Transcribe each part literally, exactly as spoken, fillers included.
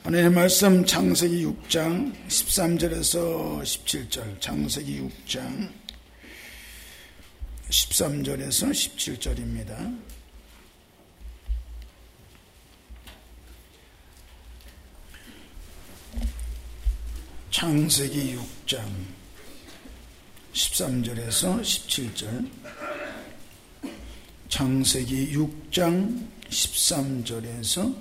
하나님의 말씀 창세기 육 장 십삼 절에서 십칠 절, 창세기 육 장 십삼 절에서 십칠 절입니다. 창세기 육 장 십삼 절에서 십칠 절, 창세기 육 장 십삼 절에서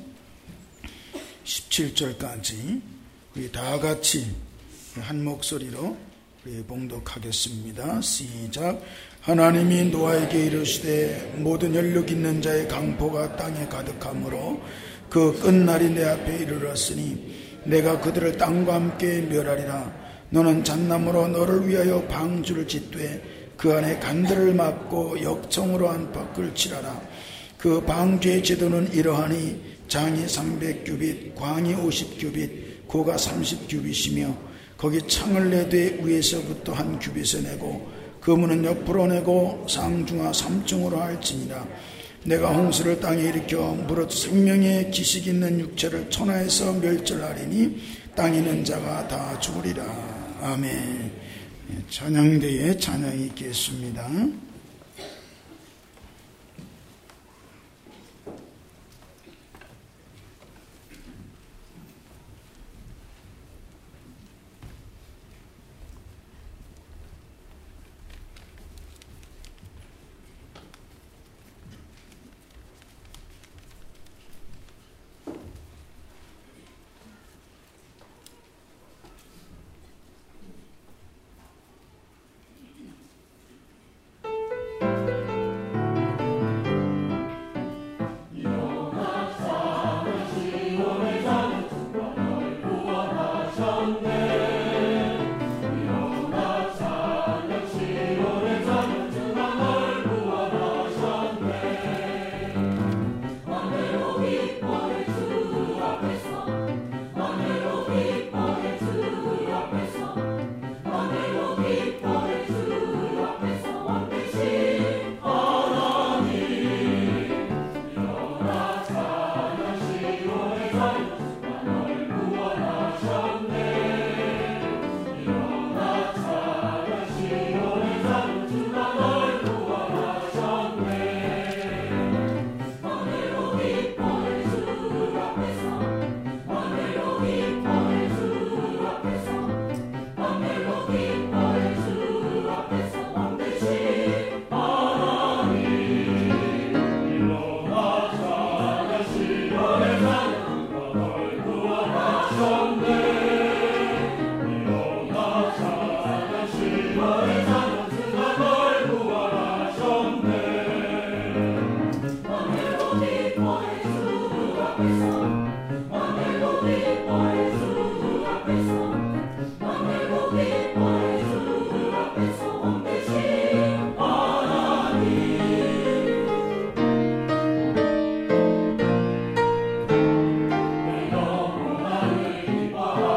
십칠 절까지 우리 다 같이 한 목소리로 우리 봉독하겠습니다. 시작. 하나님이 노아에게 이르시되 모든 연력 있는 자의 강포가 땅에 가득하므로 그 끝날이 내 앞에 이르렀으니 내가 그들을 땅과 함께 멸하리라. 너는 잣나무로 너를 위하여 방주를 짓되 그 안에 간들을 막고 역청으로 안팎을 칠하라. 그 방주의 제도는 이러하니 장이 삼백 규빗, 광이 오십 규빗, 고가 삼십 규빗이며 거기 창을 내되 위에서부터 한 규빗을 내고 그 문은 옆으로 내고 상중하 삼층으로 할지니라. 내가 홍수를 땅에 일으켜 무릇 생명의 기식 있는 육체를 천하에서 멸절하리니 땅에 있는 자가 다 죽으리라. 아멘. 찬양대에 찬양이 있겠습니다. 내 영혼을 기뻐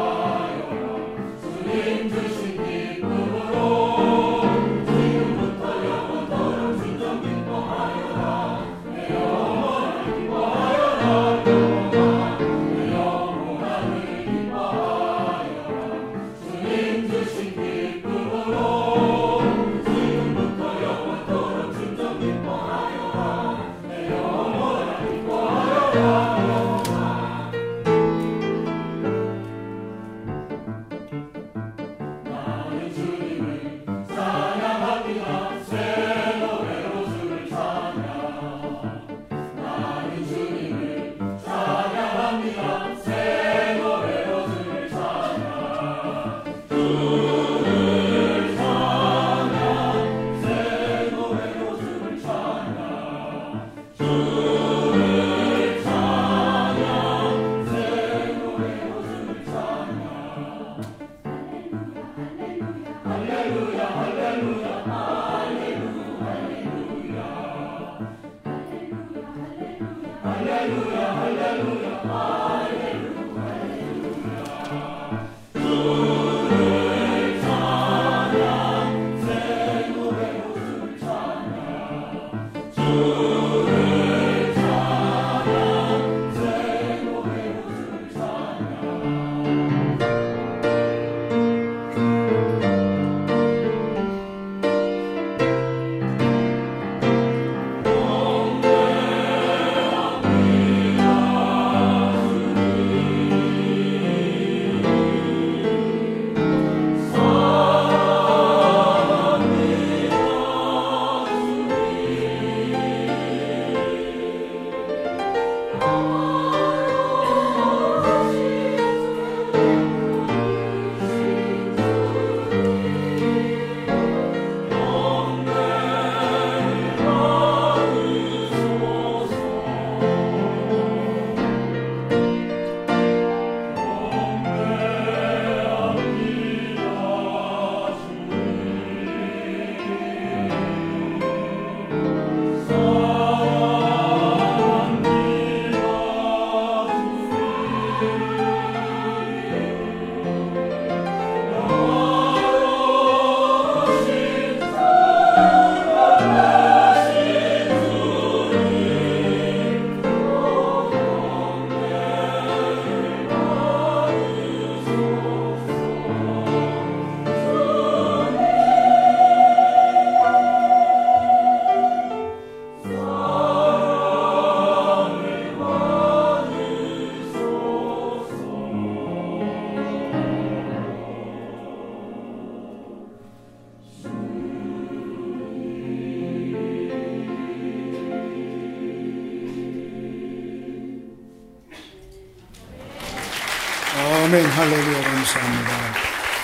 아멘. 할렐루야. 감사합니다.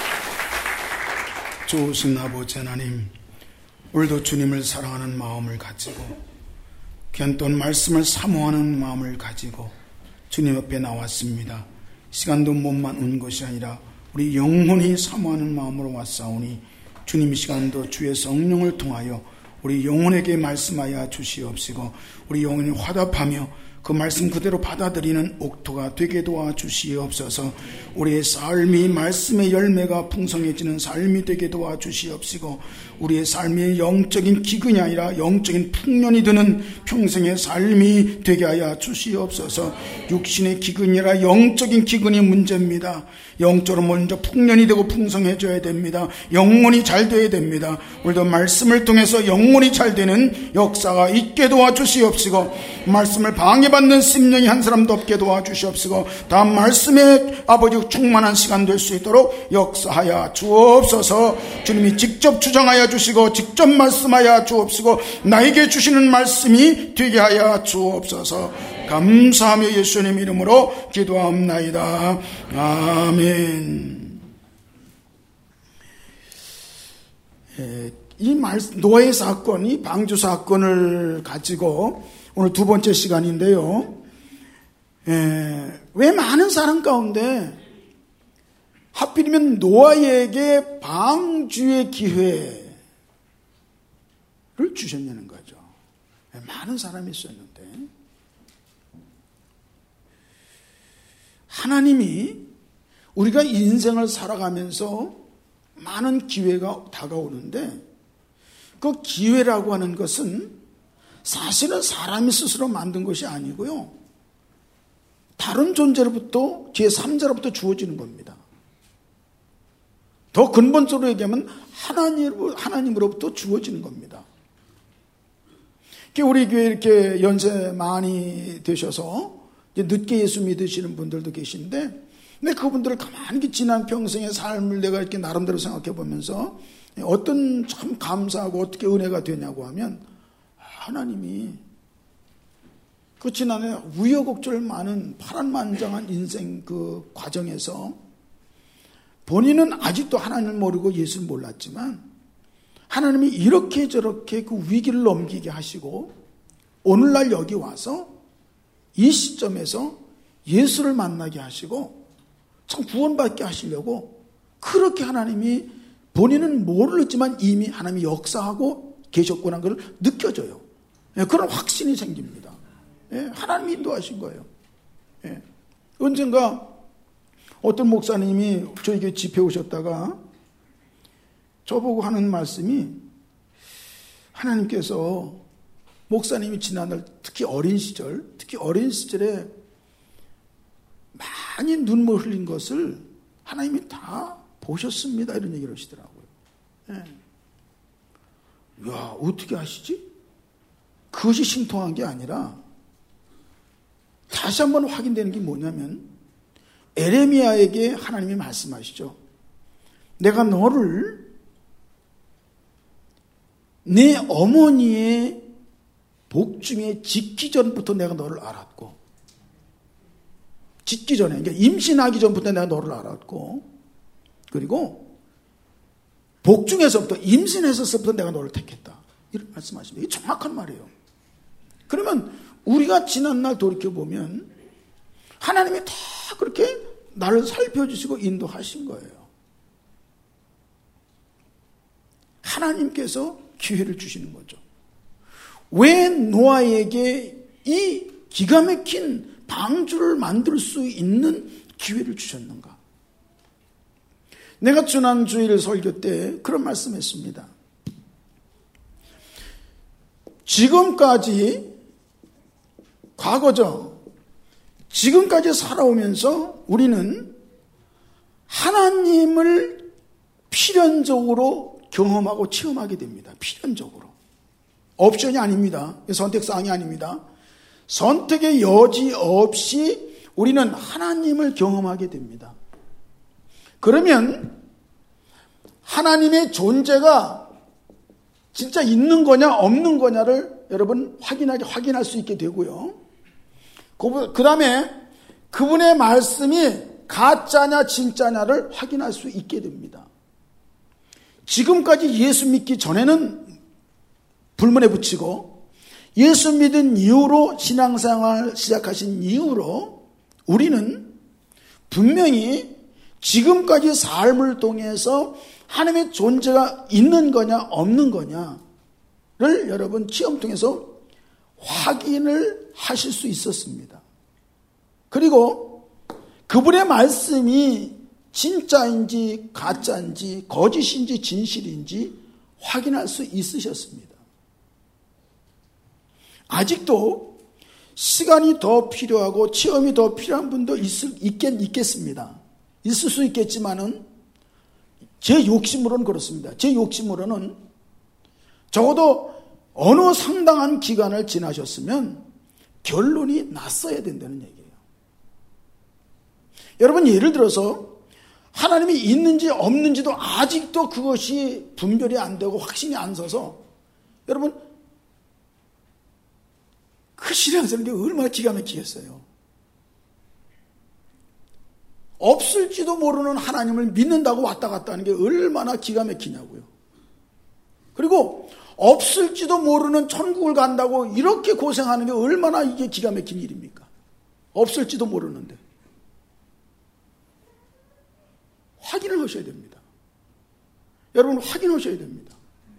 좋으신 아버지 하나님, 오늘도 주님을 사랑하는 마음을 가지고 귀한 또 말씀을 사모하는 마음을 가지고 주님 옆에 나왔습니다. 시간도 몸만 온 것이 아니라 우리 영혼이 사모하는 마음으로 왔사오니 주님 이 시간도 주의 성령을 통하여 우리 영혼에게 말씀하여 주시옵시고 우리 영혼이 화답하며 그 말씀 그대로 받아들이는 옥토가 되게 도와주시옵소서. 우리의 삶이 말씀의 열매가 풍성해지는 삶이 되게 도와주시옵시고 우리의 삶이 영적인 기근이 아니라 영적인 풍년이 드는 평생의 삶이 되게 하여 주시옵소서. 육신의 기근이 아니라 영적인 기근이 문제입니다. 영적으로 먼저 풍년이 되고 풍성해져야 됩니다. 영혼이 잘 돼야 됩니다. 우리도 말씀을 통해서 영혼이 잘 되는 역사가 있게 도와주시옵시고 말씀을 방해받는 심령이 한 사람도 없게 도와주시옵시고 다음 말씀에 아버지 충만한 시간 될 수 있도록 역사하여 주옵소서. 주님이 직접 주장하여 주시고 직접 말씀하여 주옵시고 나에게 주시는 말씀이 되게 하여 주옵소서. 감사하며 예수님 이름으로 기도합나이다. 아멘. 이 노아의 사건, 이 방주 사건을 가지고 오늘 두 번째 시간인데요. 왜 많은 사람 가운데 하필이면 노아에게 방주의 기회를 주셨냐는 거죠. 많은 사람이 있었는데 하나님이 우리가 인생을 살아가면서 많은 기회가 다가오는데 그 기회라고 하는 것은 사실은 사람이 스스로 만든 것이 아니고요. 다른 존재로부터 제삼자로부터 주어지는 겁니다. 더 근본적으로 얘기하면 하나님, 하나님으로부터 주어지는 겁니다. 우리 교회 이렇게 연세 많이 되셔서 이제 늦게 예수 믿으시는 분들도 계신데 근데 그분들을 가만히 지난 평생의 삶을 내가 이렇게 나름대로 생각해 보면서 어떤 참 감사하고 어떻게 은혜가 되냐고 하면 하나님이 그 지난해 우여곡절 많은 파란만장한 인생 그 과정에서 본인은 아직도 하나님을 모르고 예수를 몰랐지만 하나님이 이렇게 저렇게 그 위기를 넘기게 하시고 오늘날 여기 와서 이 시점에서 예수를 만나게 하시고 참 구원받게 하시려고 그렇게 하나님이 본인은 모르지만 이미 하나님이 역사하고 계셨구나 하는 걸 느껴져요. 그런 확신이 생깁니다. 하나님이 인도하신 거예요. 언젠가 어떤 목사님이 저에게 집회 오셨다가 저보고 하는 말씀이 하나님께서 목사님이 지난날 특히 어린 시절 특히 어린 시절에 많이 눈물 흘린 것을 하나님이 다 보셨습니다. 이런 얘기를 하시더라고요. 예. 야, 어떻게 아시지? 그것이 신통한 게 아니라 다시 한번 확인되는 게 뭐냐면 에레미야에게 하나님이 말씀하시죠. 내가 너를 내 어머니의 복중에 짓기 전부터 내가 너를 알았고 짓기 전에 그러니까 임신하기 전부터 내가 너를 알았고 그리고 복중에서부터 임신했었부터 내가 너를 택했다. 이런 말씀하십니다. 이게 정확한 말이에요. 그러면 우리가 지난날 돌이켜보면 하나님이 다 그렇게 나를 살펴주시고 인도하신 거예요. 하나님께서 기회를 주시는 거죠. 왜 노아에게 이 기가 막힌 방주를 만들 수 있는 기회를 주셨는가? 내가 지난 주일 설교 때 그런 말씀했습니다. 지금까지 과거죠. 지금까지 살아오면서 우리는 하나님을 필연적으로 경험하고 체험하게 됩니다. 필연적으로. 옵션이 아닙니다. 선택사항이 아닙니다. 선택의 여지 없이 우리는 하나님을 경험하게 됩니다. 그러면 하나님의 존재가 진짜 있는 거냐 없는 거냐를 여러분 확인하게 확인할 수 있게 되고요. 그 다음에 그분의 말씀이 가짜냐 진짜냐를 확인할 수 있게 됩니다. 지금까지 예수 믿기 전에는 불문에 붙이고 예수 믿은 이후로 신앙생활 시작하신 이후로 우리는 분명히 지금까지 삶을 통해서 하나님의 존재가 있는 거냐 없는 거냐를 여러분 시험 통해서 확인을 하실 수 있었습니다. 그리고 그분의 말씀이 진짜인지 가짜인지 거짓인지 진실인지 확인할 수 있으셨습니다. 아직도 시간이 더 필요하고 체험이 더 필요한 분도 있을, 있겠, 있겠습니다. 있을 수 있겠지만은 제 욕심으로는 그렇습니다. 제 욕심으로는 적어도 어느 상당한 기간을 지나셨으면 결론이 났어야 된다는 얘기예요. 여러분 예를 들어서 하나님이 있는지 없는지도 아직도 그것이 분별이 안 되고 확신이 안 서서 여러분 그 신앙생활이 얼마나 기가 막히겠어요. 없을지도 모르는 하나님을 믿는다고 왔다 갔다 하는 게 얼마나 기가 막히냐고요. 그리고 없을지도 모르는 천국을 간다고 이렇게 고생하는 게 얼마나 이게 기가 막힌 일입니까? 없을지도 모르는데. 확인을 하셔야 됩니다. 여러분 확인하셔야 됩니다.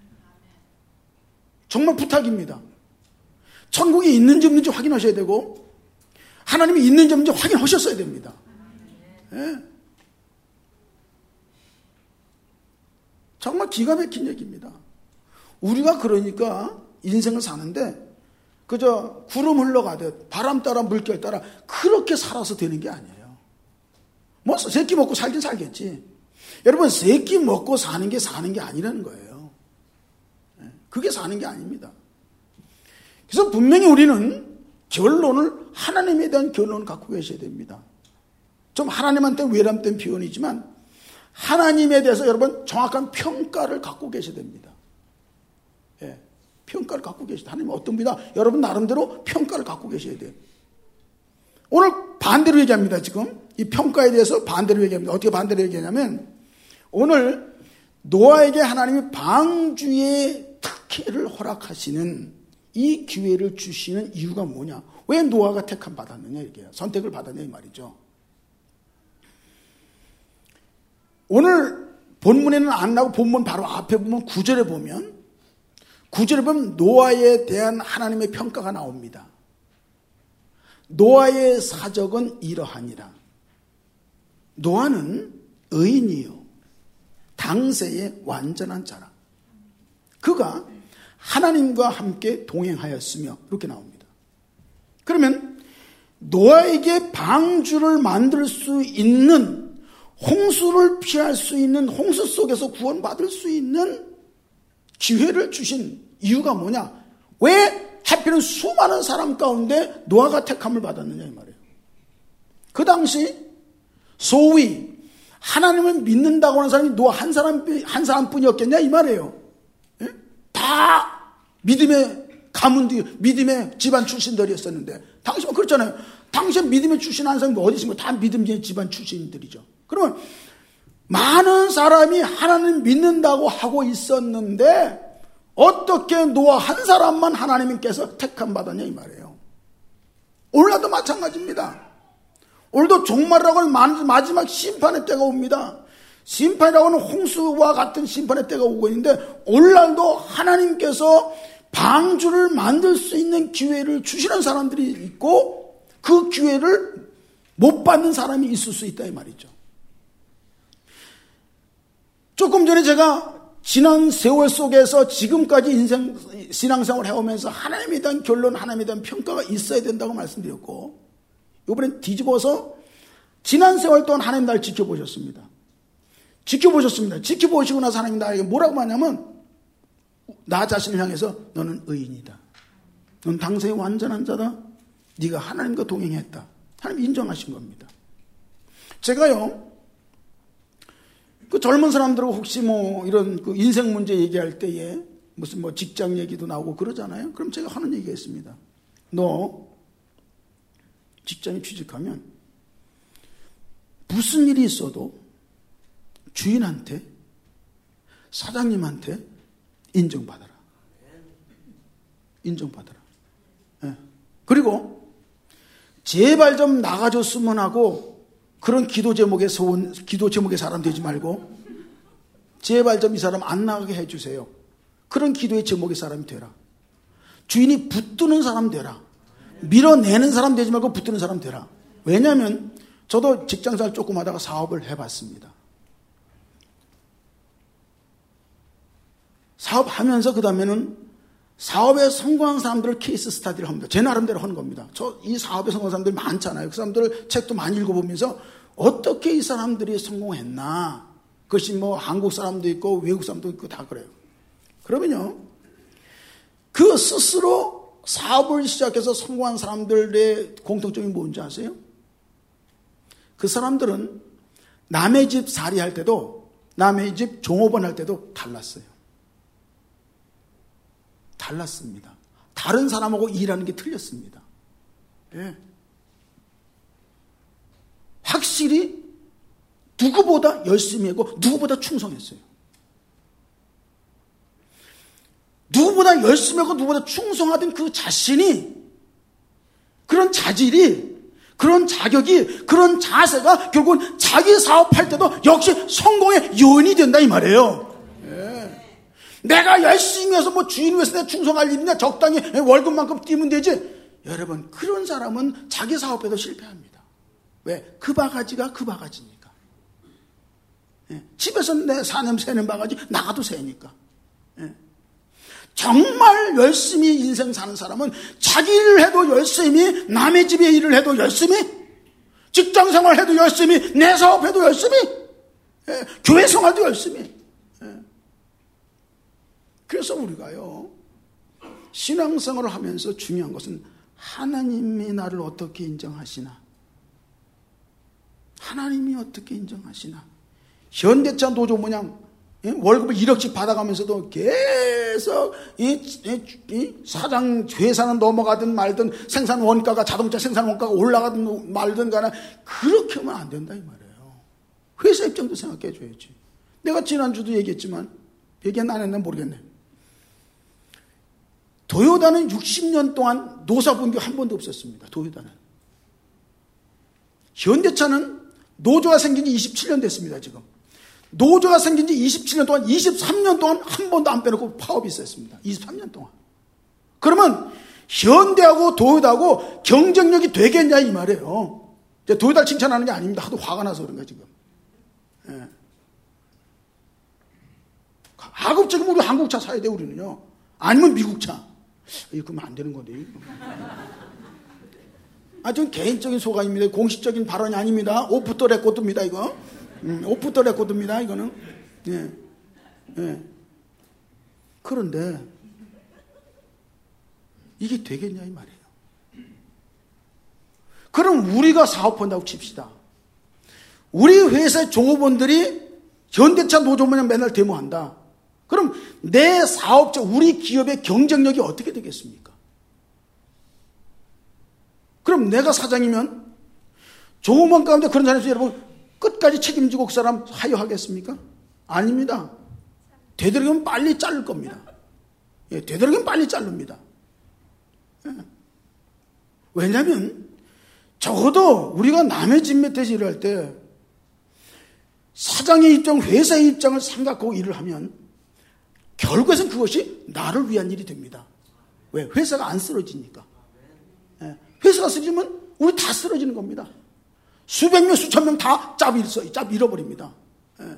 정말 부탁입니다. 천국이 있는지 없는지 확인하셔야 되고 하나님이 있는지 없는지 확인하셨어야 됩니다. 네. 정말 기가 막힌 얘기입니다. 우리가 그러니까 인생을 사는데 그저 구름 흘러가듯 바람 따라 물결 따라 그렇게 살아서 되는 게 아니에요. 뭐 세끼 먹고 살긴 살겠지. 여러분 세끼 먹고 사는 게 사는 게 아니라는 거예요. 그게 사는 게 아닙니다. 그래서 분명히 우리는 결론을 하나님에 대한 결론을 갖고 계셔야 됩니다. 좀 하나님한테 외람된 표현이지만 하나님에 대해서 여러분 정확한 평가를 갖고 계셔야 됩니다. 예, 평가를 갖고 계시다. 하나님 어떤 분이다. 여러분 나름대로 평가를 갖고 계셔야 돼요. 오늘 반대로 얘기합니다. 지금 이 평가에 대해서 반대로 얘기합니다. 어떻게 반대로 얘기하냐면 오늘 노아에게 하나님이 방주의 특혜를 허락하시는 이 기회를 주시는 이유가 뭐냐? 왜 노아가 택함 받았느냐 이게요. 선택을 받았냐 이 말이죠. 오늘 본문에는 안 나오고 본문 바로 앞에 보면 구 절에 보면 구 절에 보면 노아에 대한 하나님의 평가가 나옵니다. 노아의 사적은 이러하니라. 노아는 의인이요 당세의 완전한 자라. 그가 하나님과 함께 동행하였으며 이렇게 나옵니다. 그러면 노아에게 방주를 만들 수 있는 홍수를 피할 수 있는 홍수 속에서 구원받을 수 있는 기회를 주신 이유가 뭐냐? 왜 하필은 수많은 사람 가운데 노아가 택함을 받았느냐 이 말이에요. 그 당시 소위 하나님을 믿는다고 하는 사람이 노아 한 사람 한 사람뿐이었겠냐 이 말이에요. 예? 다 믿음의 가문들, 믿음의 집안 출신들이었었는데 당시는 그렇잖아요. 당시 믿음의 출신 한 사람이 어디 있습니까? 다 믿음의 집안 출신들이죠. 그러면 많은 사람이 하나님 믿는다고 하고 있었는데 어떻게 노아 한 사람만 하나님께서 택함 받았냐 이 말이에요. 오늘도 마찬가지입니다. 오늘도 종말이라고 하는 마지막 심판의 때가 옵니다. 심판이라고 하는 홍수와 같은 심판의 때가 오고 있는데 오늘날도 하나님께서 방주를 만들 수 있는 기회를 주시는 사람들이 있고 그 기회를 못 받는 사람이 있을 수 있다 이 말이죠. 조금 전에 제가 지난 세월 속에서 지금까지 인생 신앙생활을 해오면서 하나님에 대한 결론, 하나님에 대한 평가가 있어야 된다고 말씀드렸고 이번엔 뒤집어서 지난 세월 동안 하나님 나를 지켜보셨습니다. 지켜보셨습니다. 지켜보시고 나서 하나님 나에게 뭐라고 하냐면 나 자신을 향해서 너는 의인이다. 넌 당세의 완전한 자다. 네가 하나님과 동행했다. 하나님 인정하신 겁니다. 제가요 그 젊은 사람들하고 혹시 뭐 이런 그 인생 문제 얘기할 때에 무슨 뭐 직장 얘기도 나오고 그러잖아요. 그럼 제가 하는 얘기가 있습니다. 너 직장에 취직하면 무슨 일이 있어도 주인한테, 사장님한테 인정받아라. 인정받아라. 예. 그리고 제발 좀 나가줬으면 하고 그런 기도 제목에 소원, 기도 제목의 사람 되지 말고 제발 좀 이 사람 안 나가게 해주세요. 그런 기도의 제목의 사람이 되라. 주인이 붙드는 사람 되라. 밀어내는 사람 되지 말고 붙드는 사람 되라. 왜냐하면 저도 직장생활 조금 하다가 사업을 해봤습니다. 사업하면서 그 다음에는 사업에 성공한 사람들을 케이스 스타디를 합니다. 제 나름대로 하는 겁니다. 저 이 사업에 성공한 사람들이 많잖아요. 그 사람들 책도 많이 읽어보면서 어떻게 이 사람들이 성공했나. 그것이 뭐 한국 사람도 있고 외국 사람도 있고 다 그래요. 그러면요, 그 스스로 사업을 시작해서 성공한 사람들의 공통점이 뭔지 아세요? 그 사람들은 남의 집 살이할 때도 남의 집 종업원 할 때도 달랐어요. 달랐습니다. 다른 사람하고 일하는 게 틀렸습니다. 예. 확실히 누구보다 열심히 했고 누구보다 충성했어요. 누구보다 열심히 하고 누구보다 충성하던 그 자신이, 그런 자질이, 그런 자격이, 그런 자세가 결국은 자기 사업할 때도 역시 성공의 요인이 된다 이 말이에요. 예. 내가 열심히 해서 뭐 주인 위해서 내가 충성할 일이냐, 적당히 월급만큼 뛰면 되지. 여러분, 그런 사람은 자기 사업에도 실패합니다. 왜? 그 바가지가 그 바가지니까. 예. 집에서 내 사냄 새는 바가지 나가도 새니까. 예. 정말 열심히 인생 사는 사람은 자기 일을 해도 열심히, 남의 집에 일을 해도 열심히, 직장생활 해도 열심히, 내 사업해도 열심히, 예, 교회 생활도 열심히. 예. 그래서 우리가요, 신앙생활을 하면서 중요한 것은 하나님이 나를 어떻게 인정하시나, 하나님이 어떻게 인정하시나. 현대차 노조 모양 월급을 일억씩 받아가면서도 계속 이, 이, 이 사장 회사는 넘어가든 말든 생산 원가가, 자동차 생산 원가가 올라가든 말든 간에 그렇게 하면 안 된다 이 말이에요. 회사 입장도 생각해 줘야지. 내가 지난주도 얘기했지만, 얘기 안 했나 모르겠네. 도요다는 육십 년 동안 노사 분규 한 번도 없었습니다. 도요다는. 현대차는 노조가 생긴 지 이십칠 년 됐습니다. 지금 노조가 생긴 지 이십칠 년 동안, 이십삼 년 동안 한 번도 안 빼놓고 파업이 있었습니다. 이십삼 년 동안. 그러면 현대하고 도요다하고 경쟁력이 되겠냐 이 말이에요. 도요다를 칭찬하는 게 아닙니다. 하도 화가 나서 그런 거예요 지금. 예. 가급적이면 우리 한국차 사야 돼 우리는요. 아니면 미국차. 이거 그러면 안 되는 건데. 아, 전 개인적인 소감입니다. 공식적인 발언이 아닙니다. 오프 더 레코드입니다 이거. 음, 오프 더 레코드입니다 이거는. 예. 예. 그런데 이게 되겠냐 이 말이에요. 그럼 우리가 사업한다고 칩시다. 우리 회사의 종업원들이 현대차 노조 모양 맨날 데모한다. 그럼 내 사업자, 우리 기업의 경쟁력이 어떻게 되겠습니까? 그럼 내가 사장이면 종업원 가운데 그런 사람에서 여러분 끝까지 책임지고 그 사람 하여하겠습니까? 아닙니다. 되도록이면 빨리 자를 겁니다. 예, 되도록이면 빨리 자릅니다. 예. 왜냐하면 적어도 우리가 남의 집 밑에서 일할 때 사장의 입장, 회사의 입장을 생각하고 일을 하면 결국에는 그것이 나를 위한 일이 됩니다. 왜? 회사가 안 쓰러지니까. 예. 회사가 쓰러지면 우리 다 쓰러지는 겁니다. 수백 명, 수천 명 다 짭 잃어, 짭 잃어버립니다. 예.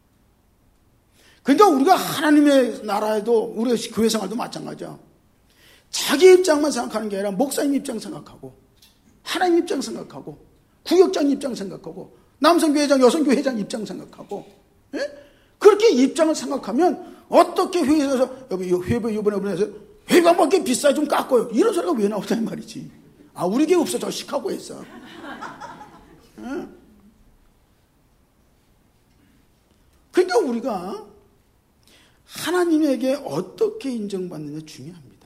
그러니까 우리가 하나님의 나라에도, 우리가 교회 생활도 마찬가지야. 자기 입장만 생각하는 게 아니라 목사님 입장 생각하고, 하나님 입장 생각하고, 구역장 입장 생각하고, 남성교회장, 여성교회장 입장 생각하고, 예? 그렇게 입장을 생각하면 어떻게 회의에서, 여기 회비 이번에 이번에 회비가 뭐 이렇게 비싸 좀 깎고요. 이런 소리가 왜 나오냐는 말이지. 아, 우리 교회 없어. 저 시카고에서. 예? 그러니까 우리가 하나님에게 어떻게 인정받느냐 중요합니다.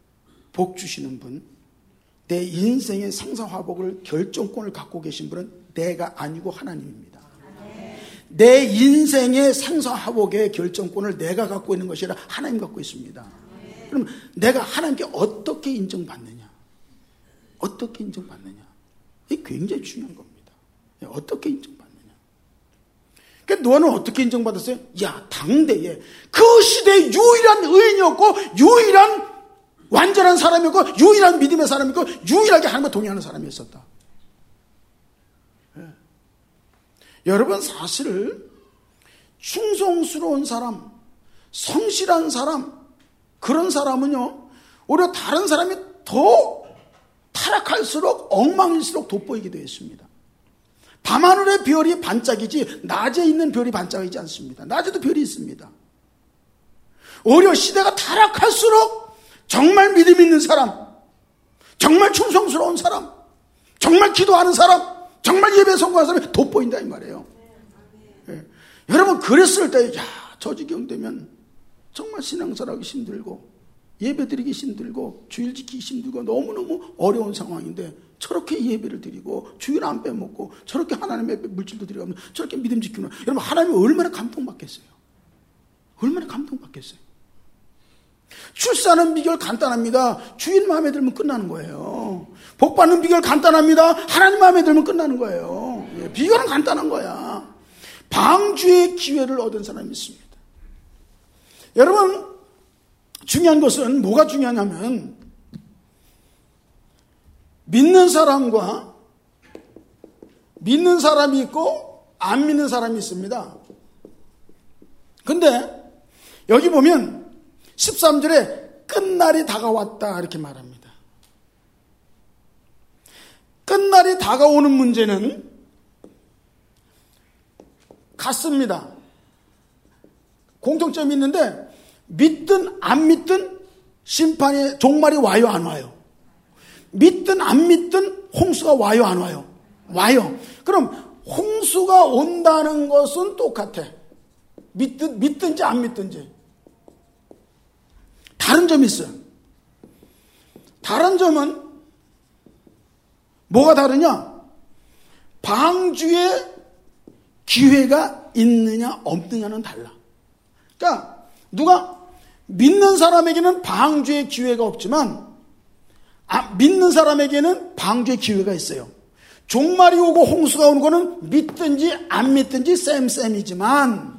복 주시는 분, 내 인생의 상상화복을 결정권을 갖고 계신 분은 내가 아니고 하나님입니다. 내 인생의 생사화복의 결정권을 내가 갖고 있는 것이 아니라 하나님 갖고 있습니다. 그럼 내가 하나님께 어떻게 인정받느냐? 어떻게 인정받느냐? 이게 굉장히 중요한 겁니다. 어떻게 인정받느냐? 그러니까 너는 어떻게 인정받았어요? 야, 당대에 그 시대의 유일한 의인이었고 유일한 완전한 사람이었고 유일한 믿음의 사람이었고 유일하게 하나님과 동의하는 사람이었었다. 예. 여러분, 사실 충성스러운 사람, 성실한 사람, 그런 사람은요 오히려 다른 사람이 더 타락할수록 엉망일수록 돋보이게 되어 있습니다. 밤하늘의 별이 반짝이지 낮에 있는 별이 반짝이지 않습니다. 낮에도 별이 있습니다. 오히려 시대가 타락할수록 정말 믿음 있는 사람, 정말 충성스러운 사람, 정말 기도하는 사람, 정말 예배 성공하는 사람이 돋보인다 이 말이에요. 예. 여러분, 그랬을 때 야, 저 지경 되면 정말 신앙생활하기 힘들고 예배드리기 힘들고 주일 지키기 힘들고 너무너무 어려운 상황인데 저렇게 예배를 드리고 주일 안 빼먹고 저렇게 하나님의 물질도 드리고 저렇게 믿음 지키는, 여러분 하나님이 얼마나 감동받겠어요. 얼마나 감동받겠어요. 출산은 비결 간단합니다. 주인 마음에 들면 끝나는 거예요. 복 받는 비결 간단합니다. 하나님 마음에 들면 끝나는 거예요. 예, 비결은 간단한 거야. 방주의 기회를 얻은 사람이 있습니다. 여러분, 중요한 것은 뭐가 중요하냐면 믿는 사람과 믿는 사람이 있고 안 믿는 사람이 있습니다. 근데 여기 보면 십삼 절에 끝날이 다가왔다 이렇게 말합니다. 끝날이 다가오는 문제는 같습니다. 공통점이 있는데 믿든 안 믿든 심판의 종말이 와요 안 와요? 믿든 안 믿든 홍수가 와요 안 와요? 와요. 그럼 홍수가 온다는 것은 똑같아. 믿든, 믿든지 안 믿든지. 다른 점이 있어요. 다른 점은 뭐가 다르냐? 방주에 기회가 있느냐 없느냐는 달라. 그러니까 누가 믿는 사람에게는 방주의 기회가 없지만 아, 믿는 사람에게는 방주의 기회가 있어요. 종말이 오고 홍수가 오는 거는 믿든지 안 믿든지 쌤쌤이지만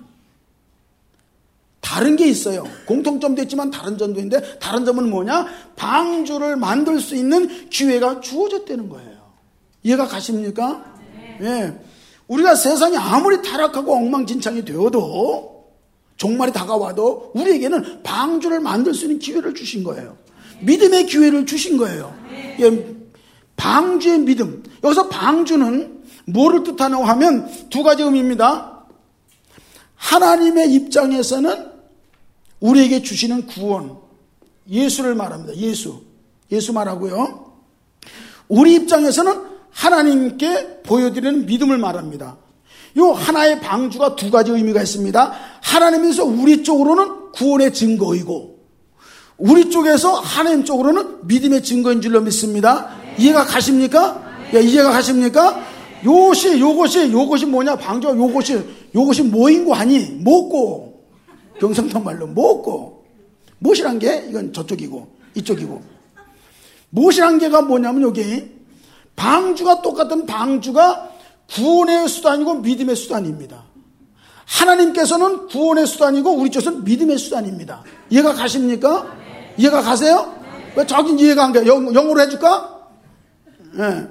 다른 게 있어요. 공통점도 있지만 다른 점도 있는데 다른 점은 뭐냐? 방주를 만들 수 있는 기회가 주어졌다는 거예요. 이해가 가십니까? 예. 우리가 세상이 아무리 타락하고 엉망진창이 되어도 종말이 다가와도 우리에게는 방주를 만들 수 있는 기회를 주신 거예요. 믿음의 기회를 주신 거예요. 예, 방주의 믿음. 여기서 방주는 뭐를 뜻하냐고 하면 두 가지 의미입니다. 하나님의 입장에서는 우리에게 주시는 구원, 예수를 말합니다. 예수. 예수 말하고요. 우리 입장에서는 하나님께 보여드리는 믿음을 말합니다. 이 하나의 방주가 두 가지 의미가 있습니다. 하나님에서 우리 쪽으로는 구원의 증거이고 우리 쪽에서 하나님 쪽으로는 믿음의 증거인 줄로 믿습니다. 이해가 가십니까? 야, 이해가 가십니까? 요것이 요것이 요것이 뭐냐? 방주가 요것이 요것이 뭐인고 하니? 뭐고? 경상도 말로 뭐고? 무엇이란 게 이건 저쪽이고 이쪽이고. 무엇이란 게가 뭐냐면 여기 방주가 똑같은 방주가 구원의 수단이고 믿음의 수단입니다. 하나님께서는 구원의 수단이고 우리 쪽에서는 믿음의 수단입니다. 이해가 가십니까? 이해가 가세요? 왜 저긴 이해가 안 가요? 영어로 해줄까? 네.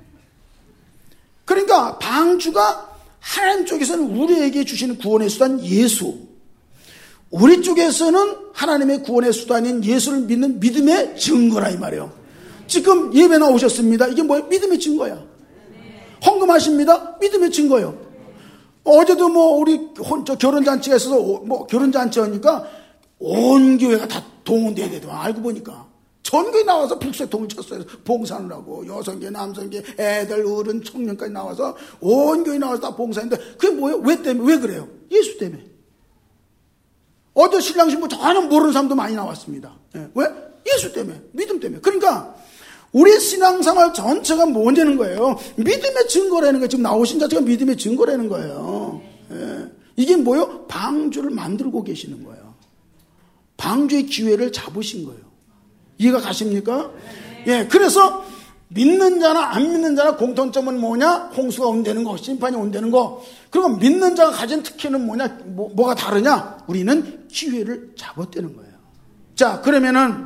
그러니까 방주가 하나님 쪽에서는 우리에게 주시는 구원의 수단 예수, 우리 쪽에서는 하나님의 구원의 수단인 예수를 믿는 믿음의 증거라 이 말이에요. 지금 예배 나오셨습니다. 이게 뭐예요? 믿음의 증거야. 헌금하십니다. 믿음의 증거예요. 어제도 뭐 우리 저 결혼잔치가 있어서 뭐 결혼잔치 하니까 온 교회가 다 동원돼야 되더만. 알고 보니까 전교에 나와서 북새통을 쳤어요. 봉사를 하고 여성계, 남성계, 애들, 어른, 청년까지 나와서 온 교회 나와서 다 봉사했는데 그게 뭐예요? 왜 때문에? 왜 그래요? 예수 때문에. 어제 신랑 신부 전혀 모르는 사람도 많이 나왔습니다. 예. 왜? 예수 때문에, 믿음 때문에. 그러니까 우리 신앙생활 전체가 뭐냐는 거예요? 믿음의 증거라는 거예요. 지금 나오신 자체가 믿음의 증거라는 거예요. 예. 이게 뭐예요? 방주를 만들고 계시는 거예요. 방주의 기회를 잡으신 거예요. 이해가 가십니까? 예. 그래서 믿는 자나 안 믿는 자나 공통점은 뭐냐? 홍수가 온다는 거, 심판이 온다는 거. 그리고 믿는 자가 가진 특혜는 뭐냐? 뭐, 뭐가 다르냐? 우리는 기회를 잡았다는 거예요. 자, 그러면은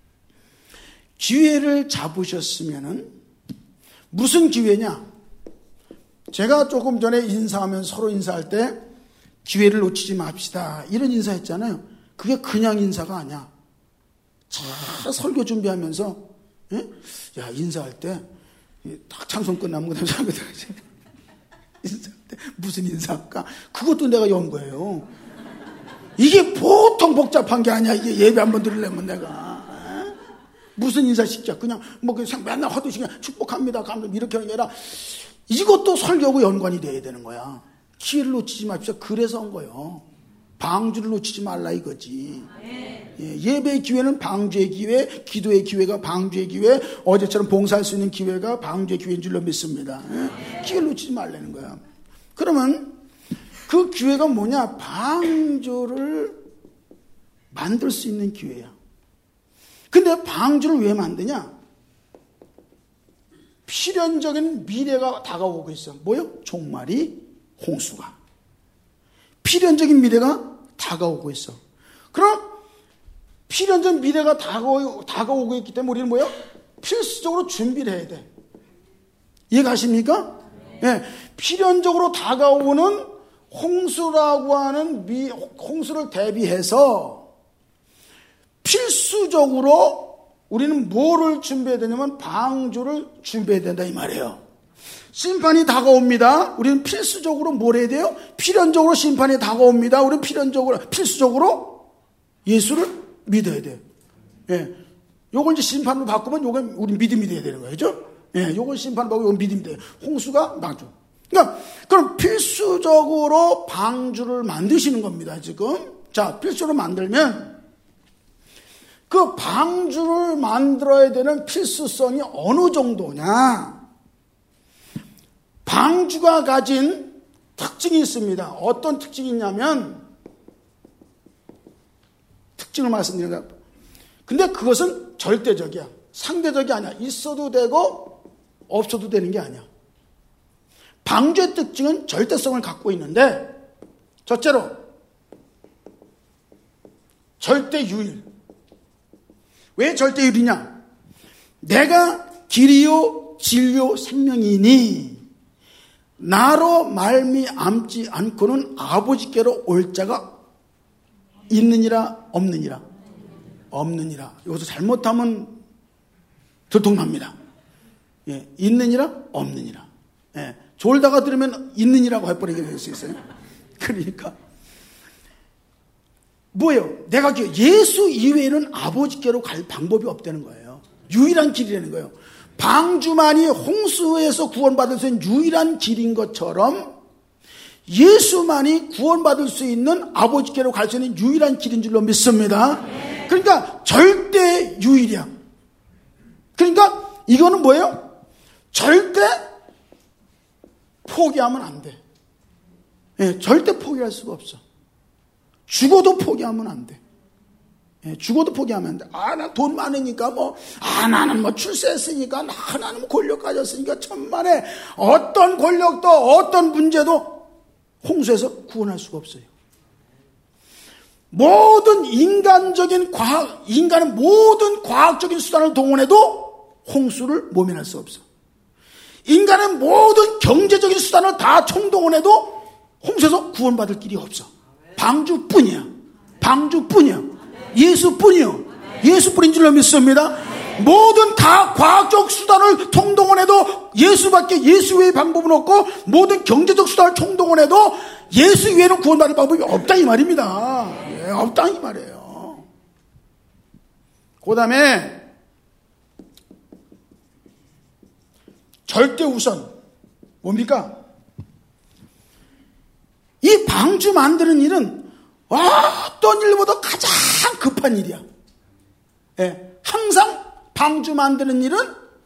기회를 잡으셨으면은 무슨 기회냐? 제가 조금 전에 인사하면 서로 인사할 때 기회를 놓치지 맙시다. 이런 인사했잖아요. 그게 그냥 인사가 아니야. 잘 설교 준비하면서 예? 야, 인사할 때 딱 찬송 끝나면 그다음에 설교 들어가지. 인사할 때 무슨 인사할까? 그것도 내가 연 거예요. 이게 보통 복잡한 게 아니야. 이게 예배 한번 드리려면 내가 에? 무슨 인사 시켜? 그냥 뭐 그냥 맨날 하듯이 그냥 축복합니다. 감독 이렇게 하는 게 아니라 이것도 설교하고 연관이 돼야 되는 거야. 기회를 놓치지 맙시다. 그래서 온 거예요. 방주를 놓치지 말라 이거지. 예, 예배의 기회는 방주의 기회, 기도의 기회가 방주의 기회, 어제처럼 봉사할 수 있는 기회가 방주의 기회인 줄로 믿습니다. 예? 기회를 놓치지 말라는 거야. 그러면 그 기회가 뭐냐? 방주를 만들 수 있는 기회야. 근데 방주를 왜 만드냐? 필연적인 미래가 다가오고 있어. 뭐요? 종말이 홍수가. 필연적인 미래가 다가오고 있어. 그럼 필연적 미래가 다가오, 다가오고 있기 때문에 우리는 뭐예요? 필수적으로 준비를 해야 돼. 이해가십니까? 예. 네. 필연적으로 다가오는 홍수라고 하는 미, 홍수를 대비해서 필수적으로 우리는 뭐를 준비해야 되냐면 방주를 준비해야 된다 이 말이에요. 심판이 다가옵니다. 우리는 필수적으로 뭘 해야 돼요? 필연적으로 심판이 다가옵니다. 우리는 필연적으로, 필수적으로 예수를 믿어야 돼요. 예. 요걸 이제 심판으로 바꾸면 요건 우리 믿음이 돼야 되는 거예요. 그죠? 예. 요걸 심판으로 바꾸면 요건 믿음이 돼요. 홍수가 방주. 그러니까, 그럼 필수적으로 방주를 만드시는 겁니다, 지금. 자, 필수로 만들면 그 방주를 만들어야 되는 필수성이 어느 정도냐? 방주가 가진 특징이 있습니다. 어떤 특징이 있냐면, 특징을 말씀드리는 거야. 근데 그것은 절대적이야. 상대적이 아니야. 있어도 되고, 없어도 되는 게 아니야. 방주의 특징은 절대성을 갖고 있는데, 첫째로, 절대유일. 왜 절대유일이냐? 내가 길이요, 진리요, 생명이니, 나로 말미암지 않고는 아버지께로 올 자가 있느니라 없느니라 없느니라. 여기서 잘못하면 들통납니다. 예, 있느니라 없느니라. 예, 졸다가 들으면 있느니라고 해버리게 될 수 있어요. 그러니까 뭐예요? 내가 예수 이외에는 아버지께로 갈 방법이 없다는 거예요. 유일한 길이라는 거예요. 방주만이 홍수에서 구원받을 수 있는 유일한 길인 것처럼 예수만이 구원받을 수 있는 아버지께로 갈 수 있는 유일한 길인 줄로 믿습니다. 그러니까 절대 유일이야. 그러니까 이거는 뭐예요? 절대 포기하면 안 돼. 예, 절대 포기할 수가 없어. 죽어도 포기하면 안 돼. 예, 죽어도 포기하면 안 돼. 아, 나 돈 많으니까 뭐, 아, 나는 뭐 출세했으니까, 아, 나는 뭐 권력 가졌으니까, 천만에 어떤 권력도 어떤 문제도 홍수에서 구원할 수가 없어요. 모든 인간적인 과학, 인간은 모든 과학적인 수단을 동원해도 홍수를 모면할 수 없어. 인간은 모든 경제적인 수단을 다 총동원해도 홍수에서 구원받을 길이 없어. 방주뿐이야. 방주뿐이야. 예수뿐이요. 예수뿐인 줄로 믿습니다. 모든 다 과학적 수단을 총동원해도 예수밖에 예수 외의 방법은 없고 모든 경제적 수단을 총동원해도 예수 외에는 구원받을 방법이 없다 이 말입니다. 예, 없다 이 말이에요. 그 다음에 절대 우선 뭡니까? 이 방주 만드는 일은 어떤 일보다 가장 급한 일이야. 예, 항상 방주 만드는 일은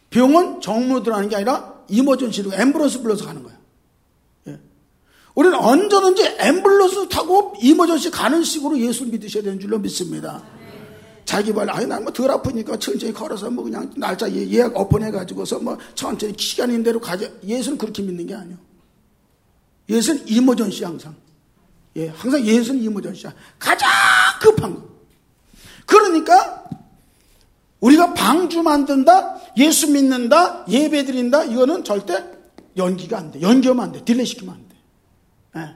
병원 정문으로 하는 게 아니라 이머전시로 앰뷸런스 불러서 가는 거예요. 예. 우리는 언제든지 앰뷸런스 타고 이머전시 가는 식으로 예수를 믿으셔야 되는 줄로 믿습니다. 자기 말, 아니, 난 뭐 덜 아프니까 천천히 걸어서 뭐 그냥 날짜 예약 오픈해가지고서 뭐 천천히 시간 있는 대로 가자. 예수는 그렇게 믿는 게 아니에요. 예수는 이머전시 항상. 예, 항상 예수는 이머전시야. 가장 급한 거. 그러니까 우리가 방주 만든다, 예수 믿는다, 예배 드린다, 이거는 절대 연기가 안 돼. 연기하면 안 돼. 딜레이 시키면 안 돼. 예.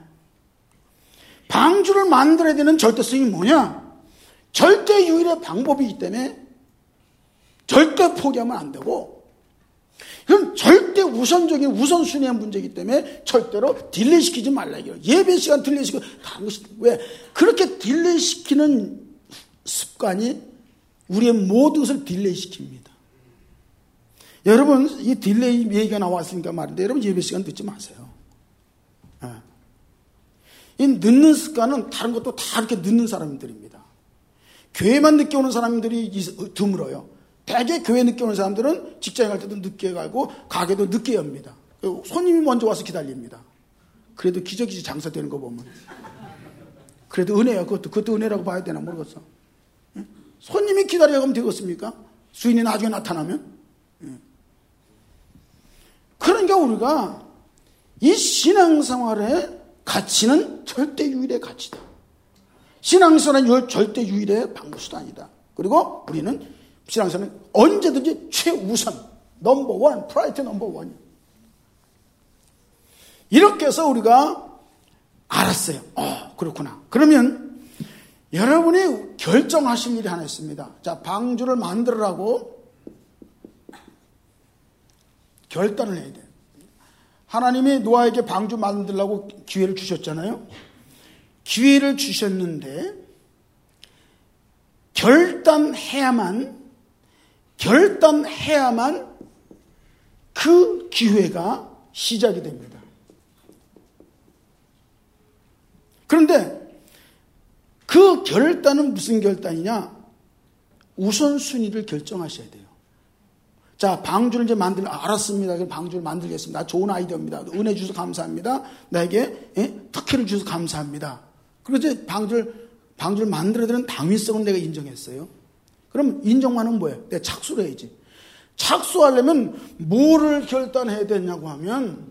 방주를 만들어야 되는 절대성이 뭐냐? 절대 유일의 방법이기 때문에 절대 포기하면 안 되고, 그럼 절대 우선적인 우선순위의 문제이기 때문에 절대로 딜레이 시키지 말라 이거예요. 예배 시간 딜레이 시키고 다른 것이 왜 그렇게 딜레이 시키는 습관이 우리의 모든 것을 딜레이 시킵니다. 여러분, 이 딜레이 얘기가 나왔으니까 말인데, 여러분 예배 시간 듣지 마세요. 네. 이 늦는 습관은 다른 것도 다 이렇게 늦는 사람들입니다. 교회만 늦게 오는 사람들이 드물어요. 대개 교회 늦게 오는 사람들은 직장에 갈 때도 늦게 가고 가게도 늦게 엽니다. 손님이 먼저 와서 기다립니다. 그래도 기적이지 장사되는 거 보면. 그래도 은혜야. 그것도, 그것도 은혜라고 봐야 되나 모르겠어. 손님이 기다려가면 되겠습니까? 주인이 나중에 나타나면? 그러니까 우리가 이 신앙생활의 가치는 절대 유일의 가치다. 신앙생활은 절대 유일의 방법수단이다. 그리고 우리는 신앙생활은 언제든지 최우선, 넘버원, 프라이트 넘버원. 이렇게 해서 우리가 알았어요. 어, 그렇구나. 그러면 여러분이 결정하실 일이 하나 있습니다. 자, 방주를 만들으라고 결단을 해야 돼요. 하나님이 노아에게 방주 만들라고 기회를 주셨잖아요. 기회를 주셨는데 결단해야만 결단해야만 그 기회가 시작이 됩니다. 그런데 그 결단은 무슨 결단이냐? 우선순위를 결정하셔야 돼요. 자, 방주를 이제 만들, 알았습니다. 방주를 만들겠습니다. 좋은 아이디어입니다. 은혜 주셔서 감사합니다. 나에게 예? 특혜를 주셔서 감사합니다. 그래서 이제 방주를, 방주를 만들어야 되는 당위성은 내가 인정했어요. 그럼 인정만 하면 뭐예요? 내가 착수를 해야지. 착수하려면 뭐를 결단해야 되냐고 하면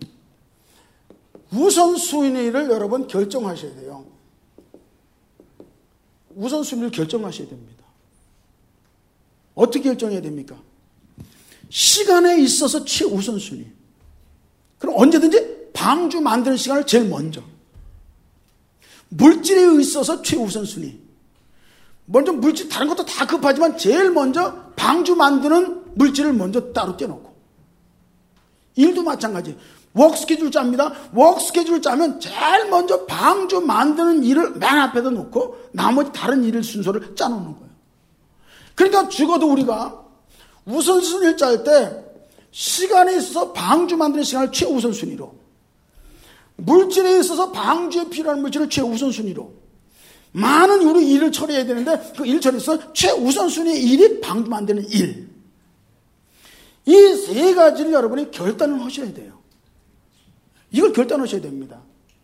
우선순위를 여러분 결정하셔야 돼요. 우선순위를 결정하셔야 됩니다. 어떻게 결정해야 됩니까? 시간에 있어서 최우선순위. 그럼 언제든지 방주 만드는 시간을 제일 먼저. 물질에 있어서 최우선순위. 먼저 물질, 다른 것도 다 급하지만 제일 먼저 방주 만드는 물질을 먼저 따로 떼놓고. 일도 마찬가지. 워크 스케줄 짭니다. 워크 스케줄 짜면 제일 먼저 방주 만드는 일을 맨 앞에다 놓고 나머지 다른 일을 순서를 짜놓는 거예요. 그러니까 죽어도 우리가 우선순위를 짤 때 시간에 있어서 방주 만드는 시간을 최우선순위로, 물질에 있어서 방주에 필요한 물질을 최우선순위로, 많은 우리 일을 처리해야 되는데 그 일 처리에서 최우선순위의 일이 방주 만드는 일. 이 세 가지를 여러분이 결단을 하셔야 돼요. 이걸 결단하셔야 됩니다.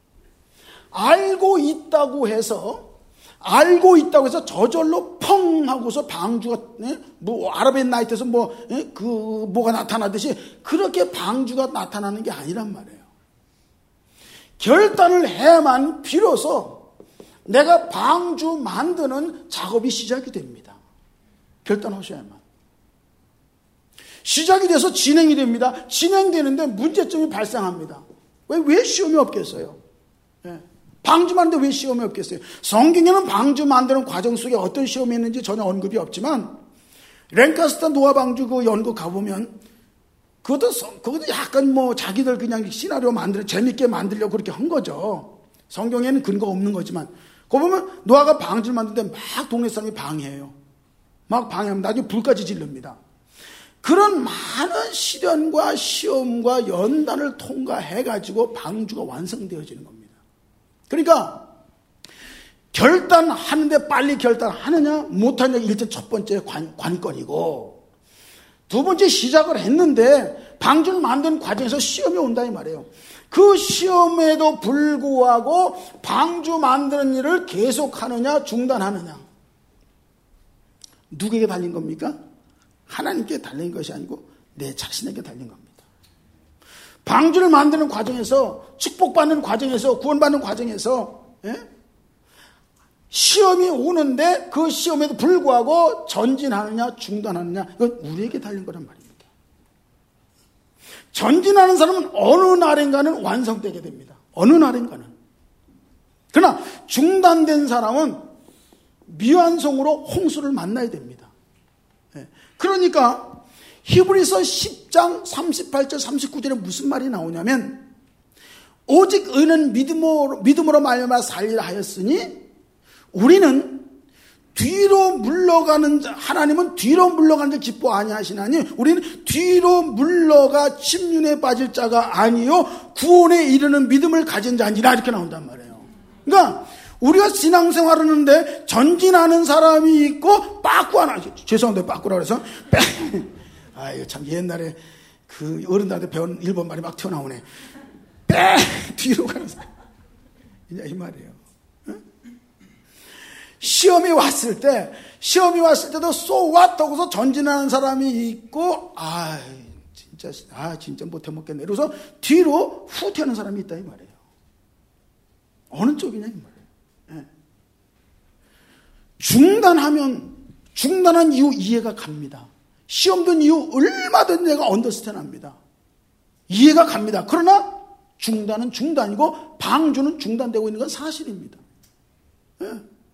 알고 있다고 해서 알고 있다고 해서 저절로 펑 하고서 방주가 예? 뭐 아랍의 나이트에서 뭐 그 예? 뭐가 나타나듯이 그렇게 방주가 나타나는 게 아니란 말이에요. 결단을 해야만 비로소 내가 방주 만드는 작업이 시작이 됩니다. 결단하셔야만. 시작이 돼서 진행이 됩니다. 진행되는데 문제점이 발생합니다. 왜, 왜 시험이 없겠어요? 예. 방주 만드는데 왜 시험이 없겠어요? 성경에는 방주 만드는 과정 속에 어떤 시험이 있는지 전혀 언급이 없지만, 랭카스터 노아 방주 그 연구 가보면, 그것도, 그것도 약간 뭐 자기들 그냥 시나리오 만들어, 재밌게 만들려고 그렇게 한 거죠. 성경에는 근거 없는 거지만, 그거 보면 노아가 방주를 만드는데 막 동네 사람이 방해해요. 막 방해하면 나중에 불까지 질릅니다. 그런 많은 시련과 시험과 연단을 통과해가지고 방주가 완성되어지는 겁니다. 그러니까 결단하는데 빨리 결단하느냐 못하느냐 일단 첫 번째 관, 관건이고, 두 번째 시작을 했는데 방주를 만드는 과정에서 시험이 온다 이 말이에요. 그 시험에도 불구하고 방주 만드는 일을 계속하느냐 중단하느냐. 누구에게 달린 겁니까? 하나님께 달린 것이 아니고 내 자신에게 달린 겁니다. 방주를 만드는 과정에서, 축복받는 과정에서, 구원받는 과정에서 예? 시험이 오는데 그 시험에도 불구하고 전진하느냐 중단하느냐, 이건 우리에게 달린 거란 말입니다. 전진하는 사람은 어느 날인가는 완성되게 됩니다. 어느 날인가는. 그러나 중단된 사람은 미완성으로 홍수를 만나야 됩니다. 그러니까 히브리서 십 장 삼십팔 절 삼십구 절에 무슨 말이 나오냐면, 오직 의는 믿음으로, 믿음으로 말미암아 살리라 하였으니 우리는 뒤로 물러가는 자, 하나님은 뒤로 물러가는 자 기뻐 아니하시나니 우리는 뒤로 물러가 침륜에 빠질 자가 아니요 구원에 이르는 믿음을 가진 자니라, 이렇게 나온단 말이에요. 그러니까 우리가 신앙생활을 하는데 전진하는 사람이 있고 빠꾸 하나, 죄송한데 빠꾸라 그래서 아 이거 참 옛날에 그 어른들한테 배운 일본 말이 막 튀어나오네. 빼 뒤로 가는 사람, 이제 이 말이에요. 시험이 왔을 때, 시험이 왔을 때도 so what 하고서 전진하는 사람이 있고, 아, 진짜, 아, 진짜 못해 먹겠네. 이러고서 뒤로 후퇴하는 사람이 있다, 이 말이에요. 어느 쪽이냐, 이 말이에요. 예. 중단하면, 중단한 이후 이해가 갑니다. 시험 든 이후 얼마든지 내가 언더스탠 합니다. 이해가 갑니다. 그러나 중단은 중단이고, 방주는 중단되고 있는 건 사실입니다. 예.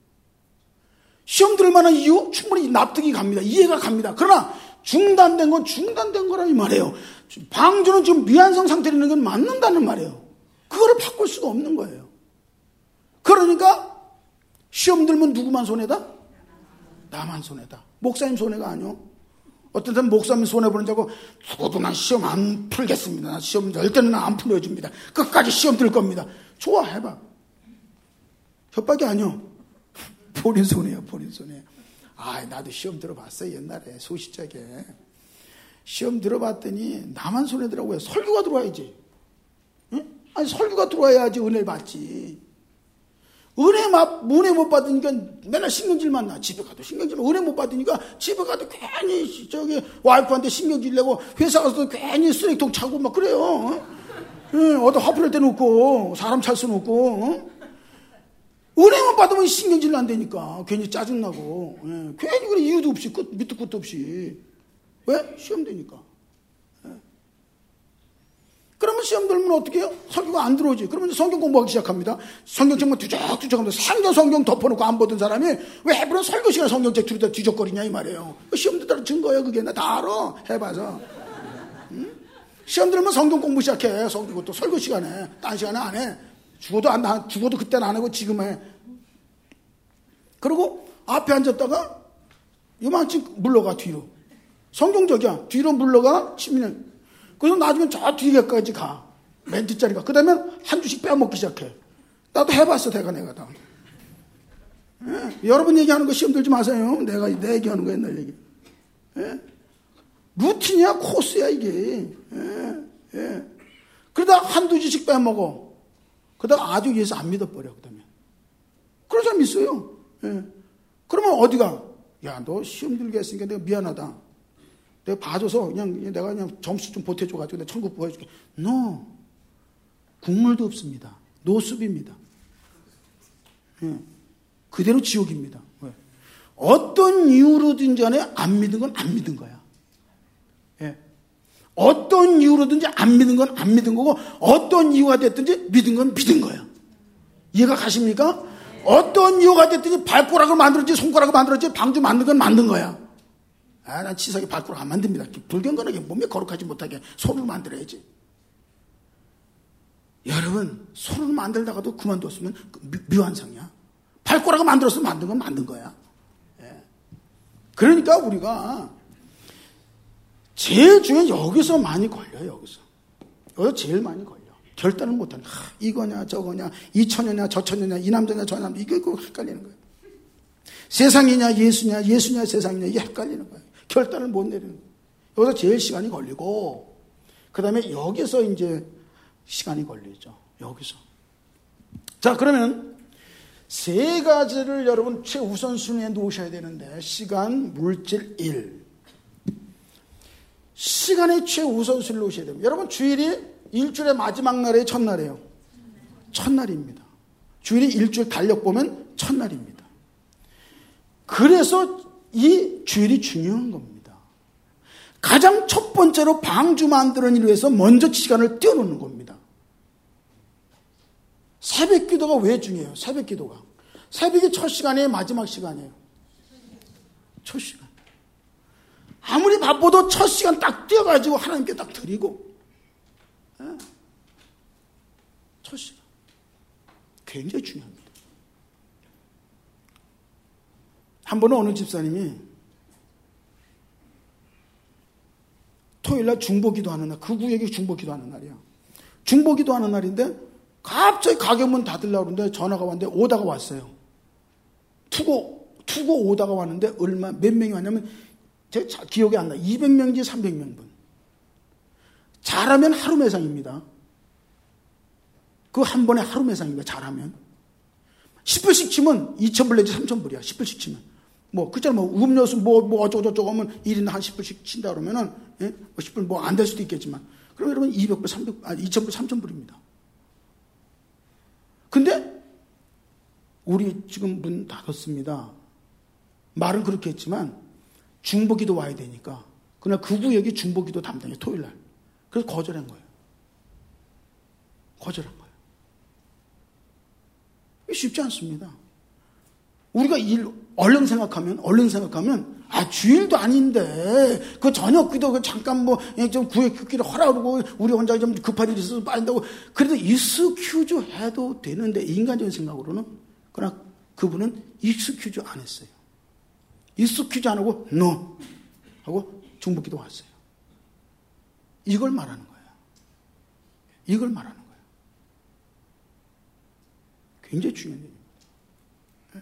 시험 들 만한 이유 충분히 납득이 갑니다. 이해가 갑니다. 그러나 중단된 건 중단된 거라 이 말이에요. 방주는 지금 미완성 상태에 있는 건 맞는다는 말이에요. 그거를 바꿀 수가 없는 거예요. 그러니까 시험 들면 누구만 손해다? 나만 손해다. 목사님 손해가 아니요. 어떤 사람 목사님 손해보는 자고, 죽어도 난 시험 안 풀겠습니다. 난 시험 절대는 안 풀어줍니다. 끝까지 시험 들 겁니다. 좋아, 해봐. 협박이 아니요. 본인 손해요, 본인 손해. 아, 나도 시험 들어봤어요, 옛날에, 소시적에. 시험 들어봤더니 나만 손해더라고요. 설교가 들어와야지. 응? 아니, 설교가 들어와야지 은혜를 받지. 은혜, 막, 은혜 못 받으니까 맨날 신경질만 나. 집에 가도 신경질, 은혜 못 받으니까 집에 가도 괜히 저기 와이프한테 신경질 내고, 회사 가서도 괜히 쓰레기통 차고 막 그래요. 응? 어디 화풀할 때 놓고, 사람 찰 수 놓고, 응? 은혜만 받으면 신경질 난다니까. 괜히 짜증나고. 예. 괜히 그래, 이유도 없이, 끝, 밑도 끝도 없이. 왜? 시험 되니까. 예. 그러면 시험 들면 어떻게 해요? 설교가 안 들어오지. 그러면 성경 공부하기 시작합니다. 성경책만 뒤적뒤적 하면서 상전 성경 덮어놓고 안 보던 사람이 왜 해부로 설교 시간에 성경책 뒤로 뒤적거리냐 이 말이에요. 시험 들다가 증거예요, 그게. 나 다 알아. 해봐서. 응? 시험 들면 성경 공부 시작해. 성경, 또 설교 시간에. 딴 시간에 안 해. 죽어도 안, 죽어도 그때는 안 하고 지금 해. 그리고 앞에 앉았다가 요만큼 물러가 뒤로. 성경적이야. 뒤로 물러가 치면. 그래서 나중에 저 뒤에까지 가. 맨 뒷자리 가. 그 다음에 한 주씩 빼먹기 시작해. 나도 해봤어, 내가 내가 다. 예? 여러분 얘기하는 거 시험 들지 마세요. 내가 내 얘기하는 거 옛날 얘기. 예? 루틴이야, 코스야 이게. 예? 예. 그러다 한두 주씩 빼먹어. 그러다가 아주 예수 안 믿어버려, 그 다음에. 그런 사람 있어요. 예. 그러면 어디가? 야, 너 시험 들게 했으니까 내가 미안하다. 내가 봐줘서 그냥, 내가 그냥 점수 좀 보태줘가지고 내가 천국 보여줄게. No. 국물도 없습니다. 노습입니다. 예. 그대로 지옥입니다. 왜? 어떤 이유로든지 간에 안 믿은 건 안 믿은 거야. 예. 어떤 이유로든지 안 믿은 건 안 믿은 거고, 어떤 이유가 됐든지 믿은 건 믿은 거야. 이해가 가십니까? 네. 어떤 이유가 됐든지 발가락을 만들었지 손가락을 만들었지 방주 만든 건 만든 거야. 아, 난 치사하게 발가락 안 만듭니다. 불경건하게 몸에 거룩하지 못하게 손으로 만들어야지. 여러분, 손으로 만들다가도 그만뒀으면 미완성이야. 발가락을 만들었으면 만든 건 만든 거야. 예. 그러니까 우리가 제일 중요한 여기서 많이 걸려요. 여기서. 여기서 제일 많이 걸려. 결단을 못하는. 하, 이거냐 저거냐 이 처녀냐 저 처녀냐 이 남자냐 저 남자. 이게 그 헷갈리는 거예요. 세상이냐 예수냐 예수냐 세상이냐 이게 헷갈리는 거예요. 결단을 못 내리는 거예요. 여기서 제일 시간이 걸리고, 그 다음에 여기서 이제 시간이 걸리죠. 여기서. 자, 그러면 세 가지를 여러분 최우선순위에 놓으셔야 되는데, 시간, 물질, 일. 시간의 최우선순위를 놓으셔야 됩니다. 여러분, 주일이 일주일의 마지막 날이에요, 첫날이에요? 첫날입니다. 주일이 일주일 달력 보면 첫날입니다. 그래서 이 주일이 중요한 겁니다. 가장 첫 번째로 방주 만드는 일을 위해서 먼저 시간을 띄워놓는 겁니다. 새벽 기도가 왜 중요해요? 새벽 기도가. 새벽이 첫 시간이에요? 마지막 시간이에요? 첫 시간. 아무리 바빠도 첫 시간 딱 띄어가지고 하나님께 딱 드리고. 첫 시간. 굉장히 중요합니다. 한 번은 어느 집사님이 토요일날 중보기도 하는 날, 그 구역이 중보기도 하는 날이야. 중보기도 하는 날인데 갑자기 가게 문 닫으려고 그러는데 전화가 왔는데 오다가 왔어요. 투고, 투고 오다가 왔는데 얼마, 몇 명이 왔냐면 제가 기억이 안 나. 이백 명인지 삼백 명분. 잘하면 하루 매상입니다. 그 한 번에 하루 매상입니다. 잘하면. 십 불씩 치면 이천 불 내지 삼천 불이야. 십 불씩 치면. 뭐, 그잖아. 뭐, 음료수 뭐, 뭐, 어쩌고저쩌고 하면 일 인당 한 십 불씩 친다 그러면은, 예? 뭐 십 불 뭐 안 될 수도 있겠지만. 그럼 여러분 이백 불, 삼백 불, 아, 이천 불, 삼천 불입니다. 근데, 우리 지금 문 닫았습니다. 말은 그렇게 했지만, 중보기도 와야 되니까. 그러나 그 구역이 중보기도 담당해, 토요일 날. 그래서 거절한 거예요. 거절한 거예요. 쉽지 않습니다. 우리가 일, 얼른 생각하면, 얼른 생각하면, 아, 주일도 아닌데, 그 저녁 기도 그 잠깐 뭐, 좀 구역 큐기를 허락하고, 우리 혼자 좀 급한 일이 있어서 빠진다고, 그래도 익스큐즈 해도 되는데, 인간적인 생각으로는, 그러나 그분은 익스큐즈 안 했어요. 익스큐즈 안 하고, no. 하고 중보기도 왔어요. 이걸 말하는 거예요. 이걸 말하는 거예요. 굉장히 중요한 얘기입니다. 네.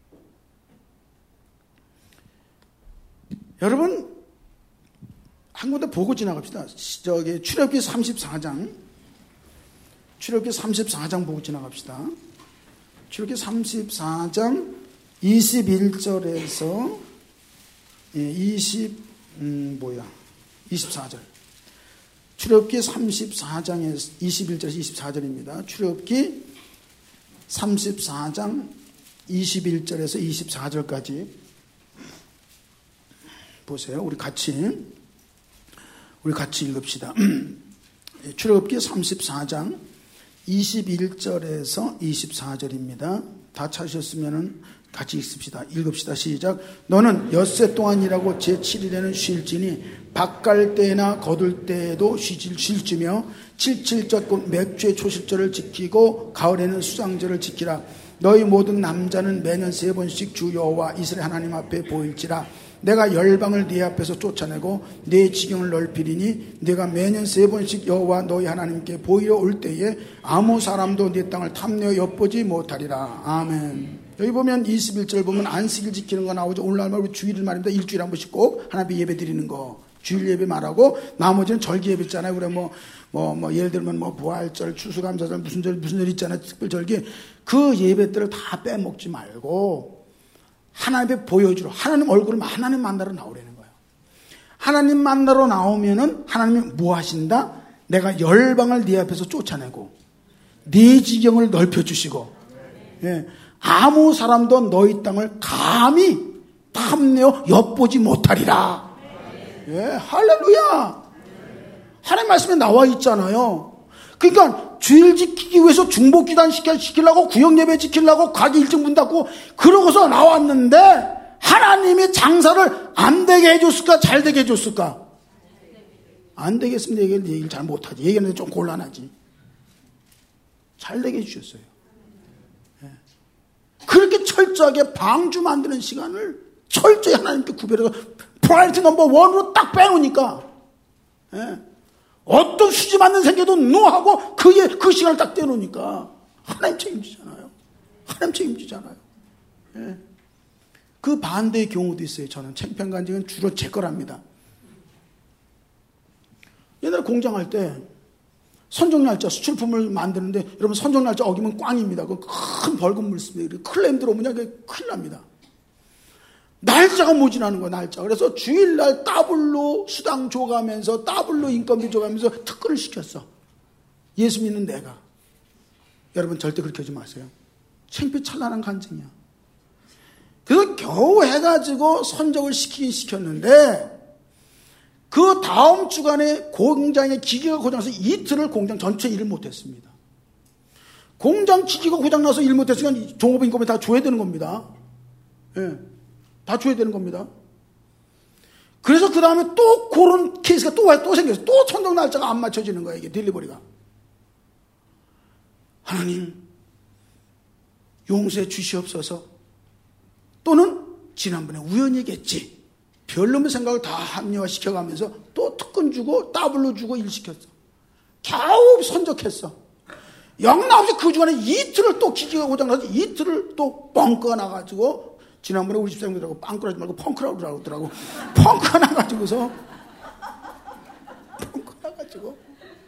여러분, 한 군데 보고 지나갑시다. 저기 출애굽기 삼십사 장. 출애굽기 삼십사 장 보고 지나갑시다. 출애굽기 삼십사 장 이십일 절에서 예, 이십 음 뭐야? 이십사 절. 출애굽기 삼십사 장에서 이십일 절에서 이십사 절입니다. 출애굽기 삼십사 장 이십일 절에서 이십사 절까지 보세요. 우리 같이 우리 같이 읽읍시다. 출애굽기 삼십사 장 이십일 절에서 이십사 절입니다. 다 찾으셨으면 같이 읽읍시다. 읽읍시다. 시작. 너는 엿새 동안 일하고 제칠 일에는 쉴지니 밭갈 때나 거둘 때에도 쉬질 쉴지며 칠칠절 곧 맥주의 초실절을 지키고 가을에는 수장절을 지키라. 너희 모든 남자는 매년 세 번씩 주 여호와 이스라엘 하나님 앞에 보일지라. 내가 열방을 네 앞에서 쫓아내고 네 지경을 넓히리니 네가 매년 세 번씩 여호와 너희 하나님께 보이러 올 때에 아무 사람도 네 땅을 탐내어 엿보지 못하리라. 아멘. 여기 보면 이십일 절 보면 안식일 지키는 거 나오죠. 오늘날 말고 주일을 말입니다. 일주일에 한 번씩 꼭 하나님 예배 드리는 거. 주일 예배 말하고 나머지는 절기 예배 있잖아요. 그래 뭐, 뭐, 뭐, 예를 들면 뭐 부활절, 추수감사절, 무슨 절, 무슨 절 있잖아요. 특별절기. 그 예배들을 다 빼먹지 말고 하나님께 보여주러, 하나님 얼굴을 하나님 만나러 나오라는 거예요. 하나님 만나러 나오면은 하나님이 뭐 하신다? 내가 열방을 네 앞에서 쫓아내고 네 지경을 넓혀주시고, 예. 아무 사람도 너희 땅을 감히 탐내어 엿보지 못하리라. 예, 할렐루야. 하나님 말씀에 나와 있잖아요. 그러니까 주일 지키기 위해서 중보기단 시키려고 구역 예배 지키려고 가게 일찍 문 닫고 그러고서 나왔는데 하나님이 장사를 안 되게 해줬을까 잘 되게 해줬을까? 안 되겠으면 얘기를, 얘기를 잘 못하지. 얘기하는데 좀 곤란하지. 잘 되게 해주셨어요. 예. 그렇게 철저하게 방주 만드는 시간을 철저히 하나님께 구별해서 프라이어티 넘버 원으로 딱 빼놓으니까, 예. 어떤 수지 맞는 생겨도 노하고 그의 그 시간을 딱 떼놓으니까 하나님 책임지잖아요. 하나님 책임지잖아요. 예. 그 반대의 경우도 있어요. 저는 창피한 간증은 주로 제 거랍니다. 옛날에 공장할 때 선정날짜 수출품을 만드는데 여러분 선정날짜 어기면 꽝입니다. 그 큰 벌금 물습니다. 클레임 들어오면 그게 큰일 납니다. 날짜가 모자라는 거야, 날짜. 그래서 주일날 더블로 수당 줘가면서 더블로 인건비 줘가면서 특근을 시켰어. 예수 믿는 내가. 여러분 절대 그렇게 하지 마세요. 창피찬란한 간증이야. 그래서 겨우 해가지고 선적을 시키긴 시켰는데 그 다음 주간에 공장의 기계가 고장나서 이틀을 공장 전체 일을 못했습니다. 공장 기계가 고장나서 일 못했으니까 종업인건비 다 줘야 되는 겁니다. 예, 다 줘야 되는 겁니다. 그래서 그 다음에 또 그런 케이스가 또, 또 생겼어요. 또 선적 날짜가 안 맞춰지는 거예요. 이게 딜리버리가. 하나님 용서해 주시옵소서. 또는 지난번에 우연이겠지. 별놈의 생각을 다 합리화시켜가면서 또 특근 주고 더블로 주고 일 시켰어. 겨우 선적했어. 영락없이 그 주간에 이틀을 또 기계가 고장나서 이틀을 또 뻥크가 나가지고 지난번에 우리 집사님들하고 빵꾸라지 말고 펑크라고 그러더라고. 펑크가 나가지고서 펑크 나가지고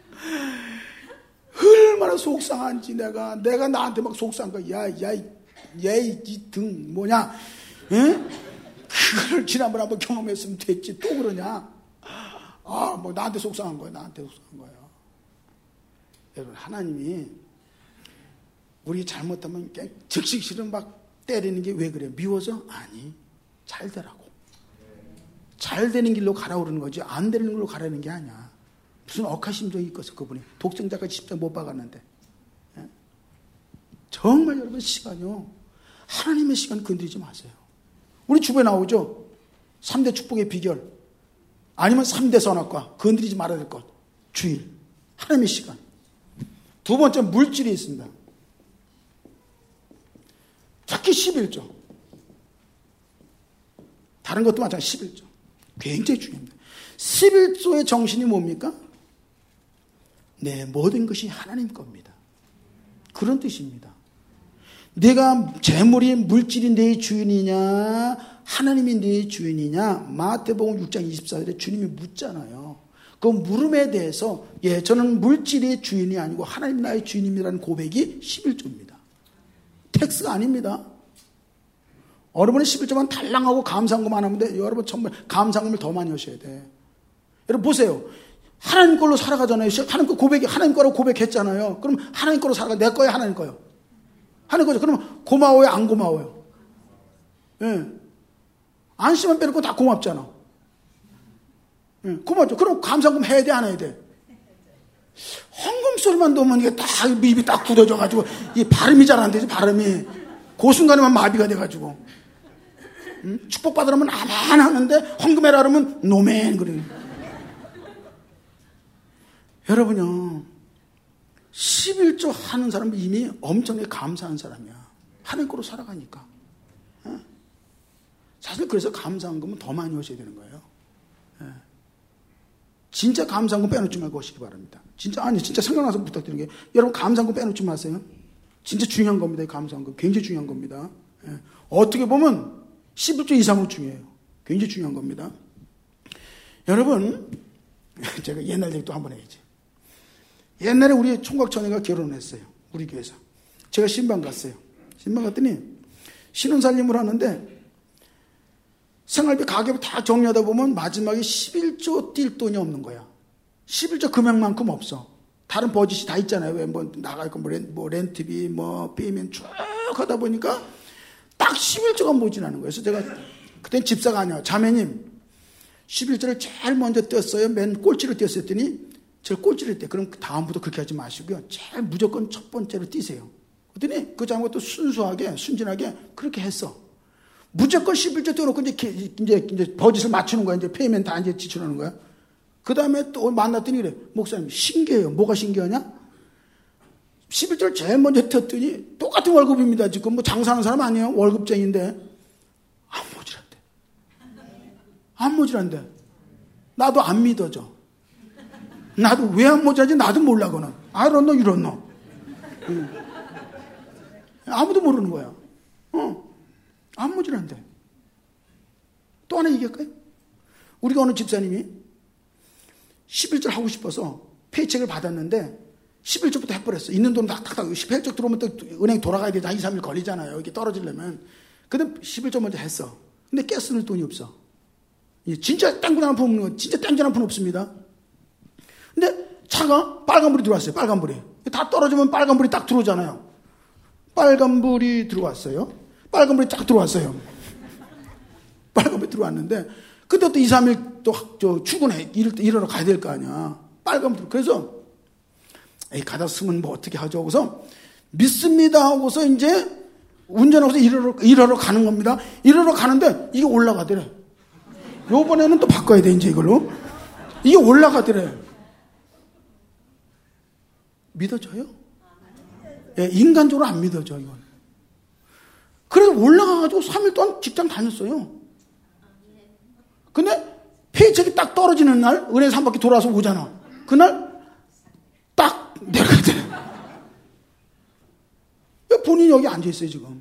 얼마나 속상한지 내가 내가 나한테 막 속상한 거야. 야야 얘 이 등 뭐냐? 응? 그걸 지난번에 한번 경험했으면 됐지 또 그러냐? 아, 뭐 나한테 속상한 거야. 나한테 속상한 거야. 여러분 하나님이 우리 잘못하면 즉시 실은 막 때리는 게 왜 그래? 미워서? 아니, 잘 되라고. 잘 되는 길로 가라 그러는 거지 안 되는 길로 가라는 게 아니야. 무슨 억하심정이 있겠어 그분이. 독생자까지 십자가 못 박았는데. 정말 여러분 시간이요. 하나님의 시간 건드리지 마세요. 우리 주부에 나오죠. 삼 대 축복의 비결. 아니면 삼 대 선악과. 건드리지 말아야 될 것. 주일. 하나님의 시간. 두 번째 물질이 있습니다. 특히 십일조. 다른 것도 마찬가지 십일조. 굉장히 중요합니다. 십일조의 정신이 뭡니까? 내 모든 것이 하나님 겁니다. 그런 뜻입니다. 내가 재물이 물질이 내 주인이냐 하나님이 내 주인이냐 마태복음 육 장 이십사 절에 주님이 묻잖아요. 그 물음에 대해서 예 저는 물질의 주인이 아니고 하나님 나의 주인입니다라는 고백이 십일조입니다. 텍스가 아닙니다. 여러분이 십일조만 달랑하고 감사금만 하면 돼. 여러분 정말 감사금을 더 많이 하셔야 돼. 여러분 보세요. 하나님 걸로 살아가잖아요. 하나님 거 고백이 하나님 거라고 고백했잖아요. 그럼 하나님 거로 살아가. 내 거야 하나님 거요. 하나님 거죠. 그러면 고마워요 안 고마워요? 예. 안심만 빼놓고 다 고맙잖아. 예. 고맙죠. 그럼 감사금 해야 돼 안 해야 돼? 헌금 소리만 넣으면 이게 딱 입이 딱 굳어져가지고 이 발음이 잘 안 되지 발음이. 그 순간에만 마비가 돼가지고. 응? 축복받으려면 아만 하는데 헌금해라 그러면 노맨 그래요. 여러분요. 십일조 하는 사람은 이미 엄청나게 감사한 사람이야. 하나님 거로 살아가니까. 응? 사실 그래서 감사한 거면 더 많이 하셔야 되는 거예요. 응. 진짜 감사한 거 빼놓지 말고 하시기 바랍니다. 진짜 아니 진짜 생각나서 부탁드리는 게 여러분 감사한 거 빼놓지 마세요. 진짜 중요한 겁니다. 이 감사한 거 굉장히 중요한 겁니다. 예. 어떻게 보면 십일조 이상으로 중요해요. 굉장히 중요한 겁니다. 여러분 제가 옛날 얘기 또 한번 해야지. 옛날에 우리 총각처녀가 결혼했어요. 우리 교회에서. 제가 신방 갔어요. 신방 갔더니 신혼살림을 하는데 생활비 가격을 다 정리하다 보면 마지막에 십일조 뛸 돈이 없는 거야. 십일조 금액만큼 없어. 다른 버짓이 다 있잖아요. 왜 뭐 나갈 거 뭐 렌, 뭐 렌트비 뭐 페이면 쭉 하다 보니까 딱 십일조가 모자라는 거예요. 그래서 제가 그땐 집사가 아니야. 자매님 십일조를 제일 먼저 떼었어요. 맨 꼴찌로 떼었어요. 했더니 제가 꼴찌를 떼. 그럼 다음부터 그렇게 하지 마시고요. 제일 무조건 첫 번째로 띄세요. 그랬더니 그 자매가 또 순수하게 순진하게 그렇게 했어. 무조건 십일조 떼어놓고 이제 이제 이제 버짓을 맞추는 거야. 이제 페이면 다 이제 지출하는 거야. 그 다음에 또 만났더니 그래. 목사님 신기해요. 뭐가 신기하냐? 십일조를 제일 먼저 떼었더니 똑같은 월급입니다. 지금 뭐 장사하는 사람 아니에요. 월급쟁인데 안 모질한데. 안 모질한데. 나도 안 믿어져. 나도 왜 안 모자라지 나도 몰라 그는. I don't know, you don't know. 응. 아무도 모르는 거야. 어. 안 모자란데. 또 하나 얘기할까요? 우리가 어느 집사님이 십일 절 하고 싶어서 페이첵을 받았는데 십일 절부터 해버렸어. 있는 돈 탁탁탁 페이첵 들어오면 또 은행 돌아가야 되지. 한 이, 삼 일 걸리잖아요. 이게 떨어지려면. 근데 십일 절 먼저 했어. 근데 깨쓰는 돈이 없어. 진짜 땡구나 한 푼 없는 거, 진짜 땡전 한 푼 없습니다. 근데 차가 빨간불이 들어왔어요. 빨간불이. 다 떨어지면 빨간불이 딱 들어오잖아요. 빨간불이 들어왔어요. 빨간불이 딱 들어왔어요. 빨간불이 들어왔는데, 그때 또 이, 삼 일 또 저 출근해, 일, 일하러 가야 될 거 아니야. 빨간불. 그래서, 에이, 가다 쓰면 뭐 어떻게 하죠? 하고서, 믿습니다. 하고서 이제 운전하고서 일하러, 일하러 가는 겁니다. 일하러 가는데, 이게 올라가더래. 요번에는 또 바꿔야 돼, 이제 이걸로. 이게 올라가더래. 믿어져요? 예, 인간적으로 안 믿어져, 이건. 그래서 올라가가지고 삼 일 동안 직장 다녔어요. 근데 페이첵이 딱 떨어지는 날, 은행에서 한 바퀴 돌아서 오잖아. 그날 딱 내려가더래. 본인이 여기 앉아있어요, 지금.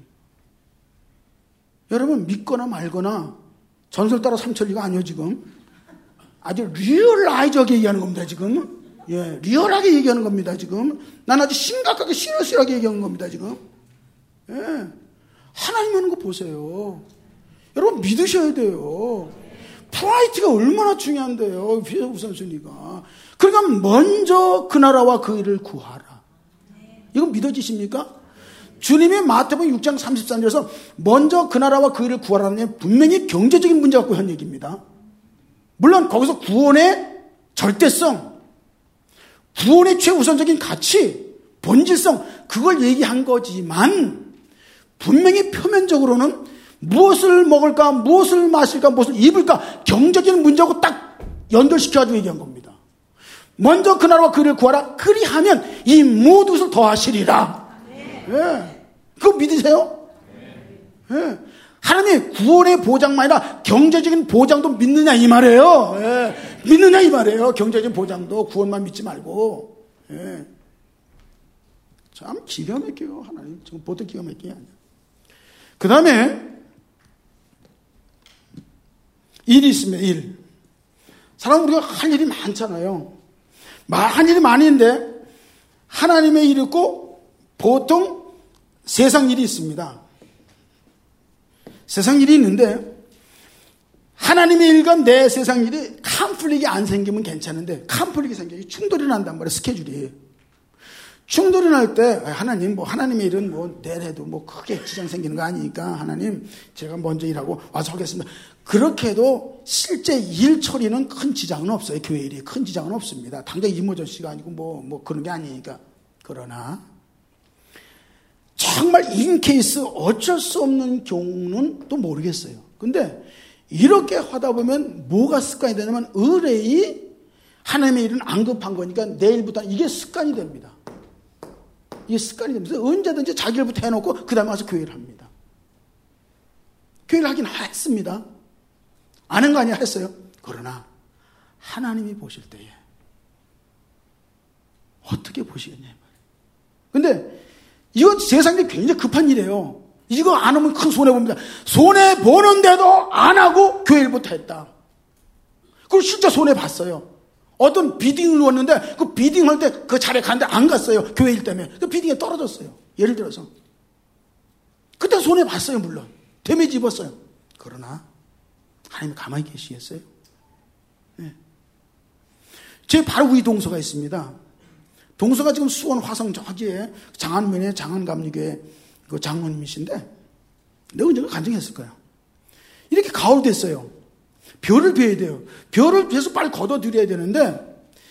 여러분, 믿거나 말거나 전설 따라 삼천리가 아니에요, 지금. 아주 리얼라이저하게 얘기하는 겁니다, 지금. 예, 리얼하게 얘기하는 겁니다, 지금. 난 아주 심각하게, 시러시하게 얘기하는 겁니다, 지금. 예. 하나님 하는 거 보세요. 여러분, 믿으셔야 돼요. 프라이트가 얼마나 중요한데요, 우선순위가. 그러니까 먼저 그 나라와 그 일을 구하라. 이건 믿어지십니까? 주님이 마태복음 육 장 삼십삼 절에서 먼저 그 나라와 그 일을 구하라는 게 분명히 경제적인 문제 갖고 한 얘기입니다. 물론 거기서 구원의 절대성, 구원의 최우선적인 가치, 본질성, 그걸 얘기한 거지만 분명히 표면적으로는 무엇을 먹을까, 무엇을 마실까, 무엇을 입을까, 경제적인 문제하고 딱 연결시켜가지고 얘기한 겁니다. 먼저 그 나라와 그 일을 구하라. 그리하면 이 모든 것을 더하시리라. 예. 그거 믿으세요? 예. 하나님의 구원의 보장만 아니라 경제적인 보장도 믿느냐 이 말이에요. 예. 믿느냐 이 말이에요. 경제적인 보장도 구원만 믿지 말고. 예. 참 기가 막혀요. 하나님 지금 보통 기가 막히게 아니야. 그 다음에 일이 있습니다. 일. 사람 우리가 할 일이 많잖아요. 할 일이 많은데 하나님의 일이 있고 보통 세상 일이 있습니다. 세상 일이 있는데 하나님의 일과 내 세상 일이 컨플릭이 안 생기면 괜찮은데 컨플릭이 생겨요. 충돌이 난단 말이에요. 스케줄이. 충돌이 날 때 하나님 뭐 하나님의 일은 뭐 내래도 뭐 크게 지장 생기는 거 아니니까 하나님 제가 먼저 일하고 와서 하겠습니다. 그렇게 해도 실제 일 처리는 큰 지장은 없어요. 교회 일이 큰 지장은 없습니다. 당장 이모저씨가 아니고 뭐, 뭐 그런 게 아니니까. 그러나 정말 인케이스 어쩔 수 없는 경우는 또 모르겠어요. 근데 이렇게 하다 보면 뭐가 습관이 되냐면 의뢰이 하나님의 일은 안 급한 거니까 내일부터 이게 습관이 됩니다. 이게 습관이 됩니다. 언제든지 자기 일부터 해놓고 그 다음에 와서 교회를 합니다. 교회를 하긴 했습니다. 아는 거 아니야 했어요. 그러나 하나님이 보실 때에 어떻게 보시겠냐. 근데 이거 세상에 굉장히 급한 일이에요. 이거 안 하면 큰 손해봅니다. 손해보는데도 안 하고 교회 일부터 했다. 그걸 진짜 손해봤어요. 어떤 비딩을 누웠는데 그 비딩할 때 그 자리에 갔는데 안 갔어요. 교회 일 때문에. 그 비딩에 떨어졌어요. 예를 들어서. 그때 손해봤어요. 물론. 데미지 입었어요. 그러나 하나님이 가만히 계시겠어요? 네. 제 바로 위 동서가 있습니다. 동서가 지금 수원 화성 저기에 장안면에 장안감리교회 그 장로님이신데 내가 언젠가 간증했을 거예요. 이렇게 가을 됐어요. 별을 베야 돼요. 별을 베서 빨리 걷어들여야 되는데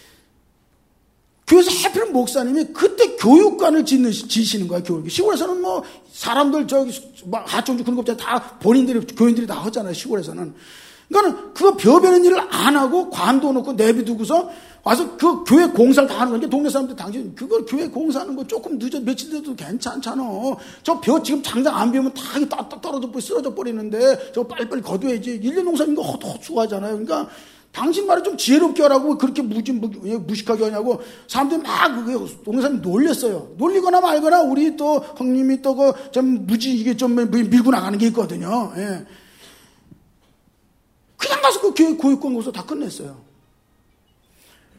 교회에서 하필 목사님이 그때 교육관을 짓는, 지시는 거야. 교육. 시골에서는 뭐 사람들 저기 하청주 그런 거 없잖아요. 다 본인들이 교인들이 다 하잖아요. 시골에서는. 그러니까 그거 벼 베는 일을 안 하고 관둬 놓고 내비두고서 와서 그 교회 공사를 다 하는 거니까 동네 사람들 당신 그거 교회 공사하는 거 조금 늦어 며칠 돼도 괜찮잖아. 저 벼 지금 당장 안 베면 다 떨어져 버리 쓰러져 버리는데 저거 빨리빨리 거둬야지. 일 년 농사인 거 허수하잖아요. 그러니까 당신 말을 좀 지혜롭게 하라고 그렇게 무지, 무식하게 하냐고 사람들이 막 동네 사람이 놀렸어요. 놀리거나 말거나 우리 또 형님이 또 그 좀 무지 이게 좀 밀고 나가는 게 있거든요. 예. 그냥 가서 그 교육, 교육권 고서 다 끝냈어요.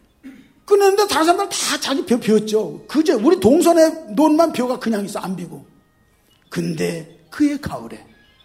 끊었는데 다른 사람들 다 자기 벼 비웠죠. 그제 우리 동선의 논만 벼가 그냥 있어, 안 비고. 근데 그의 가을에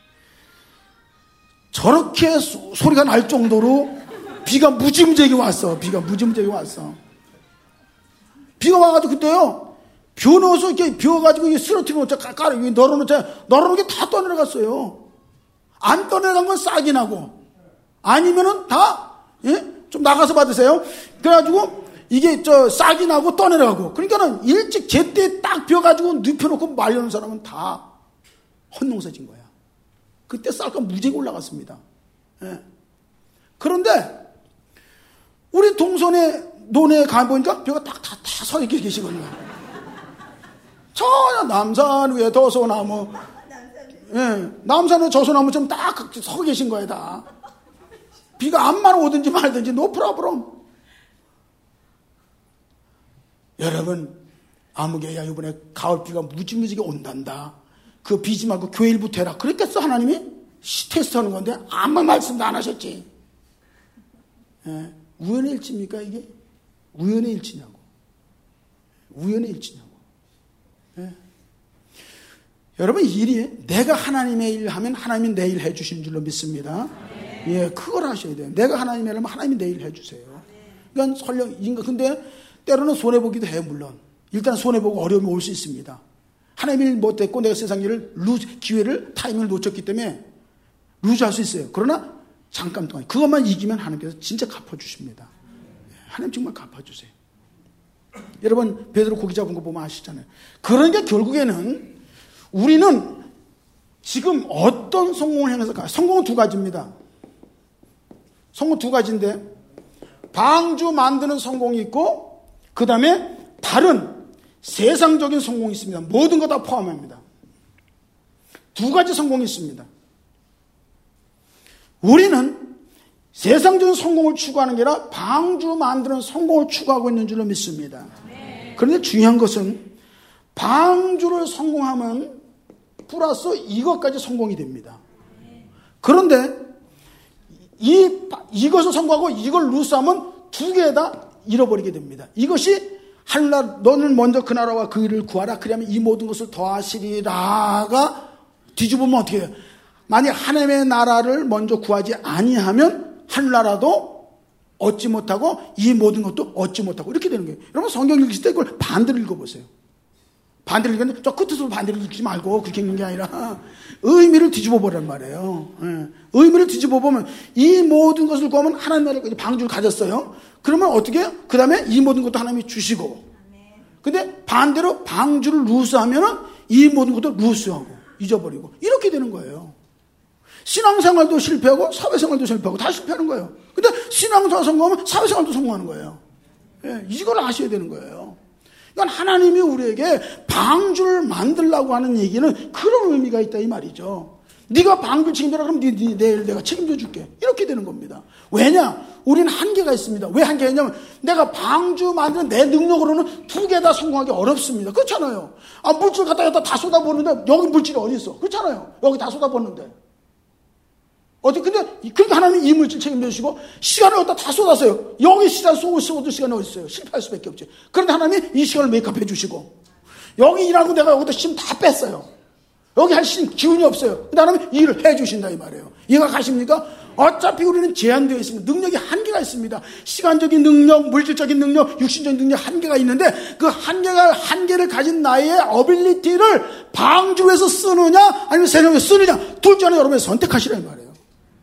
저렇게 소, 소리가 날 정도로 비가 무지무지하게 왔어. 비가 무지무지하게 왔어. 비가 와가지고 그때요, 벼 넣어서 이렇게 비워가지고 쓰러뜨려 놓자, 까르 널어놓자, 널어놓은 게 다 떠내려갔어요. 안 떠내려간 건 싹이 나고, 아니면은 다, 예? 좀 나가서 받으세요. 그래가지고 이게 저 싹이 나고 떠내려가고. 그러니까는 일찍 제때 딱 비워가지고 눕혀놓고 말려놓은 사람은 다 헛농사진 거야. 그때 쌀값 무지하게 올라갔습니다. 예. 그런데 우리 동선에 논에 가보니까 벼가 딱 다 다 서 있게 계시거든요. 전혀 남산 위에 도소나무, 예, 남산 위에 저소나무 좀 딱 서 계신 거예요, 다. 비가 암만 오든지 말든지 노 프로브럼. 여러분, 아무개야 이번에 가을비가 무지무지게 온단다. 그거 비지 말고 교회 일부터 해라. 그랬겠어, 하나님이? 테스트 하는 건데 아무 말씀도 안 하셨지. 예, 우연의 일치입니까, 이게? 우연의 일치냐고. 우연의 일치냐고. 예. 여러분, 일이 내가 하나님의 일을 하면 하나님이 내 일 해주시는 줄로 믿습니다. 예, 그걸 하셔야 돼요. 내가 하나님의 일을 하면 하나님이 내 일 해주세요. 그러니까 설령, 근데 때로는 손해보기도 해요, 물론. 일단 손해보고 어려움이 올 수 있습니다. 하나님의 일 못했고 내가 세상 일을 루즈, 기회를, 타이밍을 놓쳤기 때문에 루즈할 수 있어요. 그러나 잠깐 동안 그것만 이기면 하나님께서 진짜 갚아주십니다. 하나님 정말 갚아주세요. 여러분, 베드로 고기 잡은 거 보면 아시잖아요. 그러니까 결국에는 우리는 지금 어떤 성공을 행해서 가? 성공은 두 가지입니다. 성공 두 가지인데, 방주 만드는 성공이 있고, 그 다음에 다른 세상적인 성공이 있습니다. 모든 거 다 포함합니다. 두 가지 성공이 있습니다. 우리는 세상적인 성공을 추구하는 게 아니라 방주 만드는 성공을 추구하고 있는 줄로 믿습니다. 그런데 중요한 것은 방주를 성공하면 플러스 이것까지 성공이 됩니다. 그런데 이, 이것을 성공하고 이걸 루스하면 두 개 다 잃어버리게 됩니다. 이것이 하늘나라, 너는 먼저 그 나라와 그 일을 구하라. 그러면 이 모든 것을 더하시리라가 뒤집으면 어떻게 해요? 만약 하나님의 나라를 먼저 구하지 아니하면 하늘나라도 얻지 못하고 이 모든 것도 얻지 못하고 이렇게 되는 거예요. 여러분, 성경 읽으실 때 그걸 반대로 읽어보세요. 반대로 읽었는데 저 끝에서 반대로 읽지 말고 그렇게 읽는 게 아니라 의미를 뒤집어 보란 말이에요. 예. 의미를 뒤집어 보면 이 모든 것을 구하면 하나님 나라를 방주를 가졌어요. 그러면 어떻게 해요? 그 다음에 이 모든 것도 하나님이 주시고, 근데 반대로 방주를 루스하면은 이 모든 것도 루스하고 잊어버리고 이렇게 되는 거예요. 신앙생활도 실패하고 사회생활도 실패하고 다 실패하는 거예요. 근데 신앙생활 성공하면 사회생활도 성공하는 거예요. 예, 이걸 아셔야 되는 거예요. 그러니까 하나님이 우리에게 방주를 만들라고 하는 얘기는 그런 의미가 있다 이 말이죠. 네가 방주를 책임져라 그러면 네, 네, 내일 내가 책임져 줄게. 이렇게 되는 겁니다. 왜냐? 우리는 한계가 있습니다. 왜 한계가 있냐면 내가 방주 만드는 내 능력으로는 두 개 다 성공하기 어렵습니다. 그렇잖아요. 아, 물질 갖다 여기다 다 쏟아부었는데 여기 물질이 어디 있어? 그렇잖아요. 여기 다 쏟아부었는데. 어디, 근데, 그러니까 하나님이 이 물질 책임져 주시고, 시간을 어디다 다 쏟았어요. 여기 시간 쏘고 쏘고도 시간이 어디 있어요? 실패할 수밖에 없지. 그런데 하나님이 이 시간을 메이크업 해 주시고, 여기 일하고 내가 여기다 힘 다 뺐어요. 여기 할 신, 기운이 없어요. 근데 하나님이 일을 해 주신다, 이 말이에요. 이해가 가십니까? 어차피 우리는 제한되어 있습니다. 능력이 한계가 있습니다. 시간적인 능력, 물질적인 능력, 육신적인 능력 한계가 있는데, 그 한계가, 한계를 가진 나의 어빌리티를 방주에서 쓰느냐, 아니면 세상에 쓰느냐, 둘 중에 여러분이 선택하시라, 이 말이에요.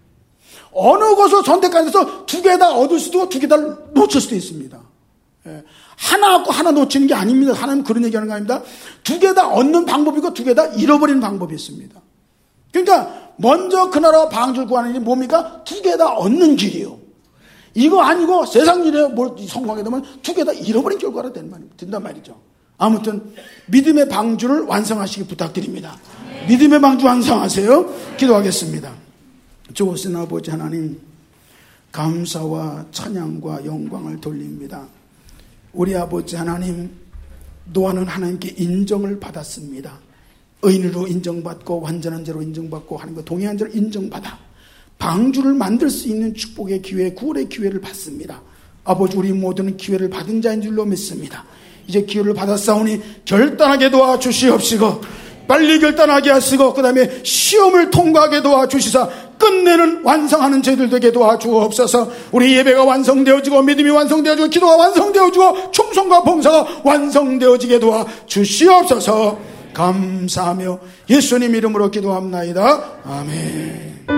어느 것을 선택해서 두 개 다 얻을 수도 있고 두 개 다 놓칠 수도 있습니다. 예. 하나 얻고 하나 놓치는 게 아닙니다. 하나님 그런 얘기하는 거 아닙니다. 두 개 다 얻는 방법이고 두 개 다 잃어버리는 방법이 있습니다. 그러니까 먼저 그 나라와 방주를 구하는 게 뭡니까? 두 개 다 얻는 길이에요. 이거 아니고 세상 일에 뭘 성공하게 되면 두 개 다 잃어버린 결과가 된단 말이죠. 아무튼 믿음의 방주를 완성하시기 부탁드립니다. 믿음의 방주 완성하세요. 기도하겠습니다. 좋으신 아버지 하나님, 감사와 찬양과 영광을 돌립니다. 우리 아버지 하나님, 노아는 하나님께 인정을 받았습니다. 의인으로 인정받고 완전한 자로 인정받고 하나님과 동의한 자로 인정받아 방주를 만들 수 있는 축복의 기회, 구원의 기회를 받습니다. 아버지, 우리 모두는 기회를 받은 자인 줄로 믿습니다. 이제 기회를 받았사오니 결단하게 도와주시옵시고 빨리 결단하게 하시고 그 다음에 시험을 통과하게 도와주시사 끝내는 완성하는 저희들 되게 도와주옵소서. 우리 예배가 완성되어지고 믿음이 완성되어지고 기도가 완성되어지고 충성과 봉사가 완성되어지게 도와주시옵소서. 감사하며 예수님 이름으로 기도합나이다. 아멘.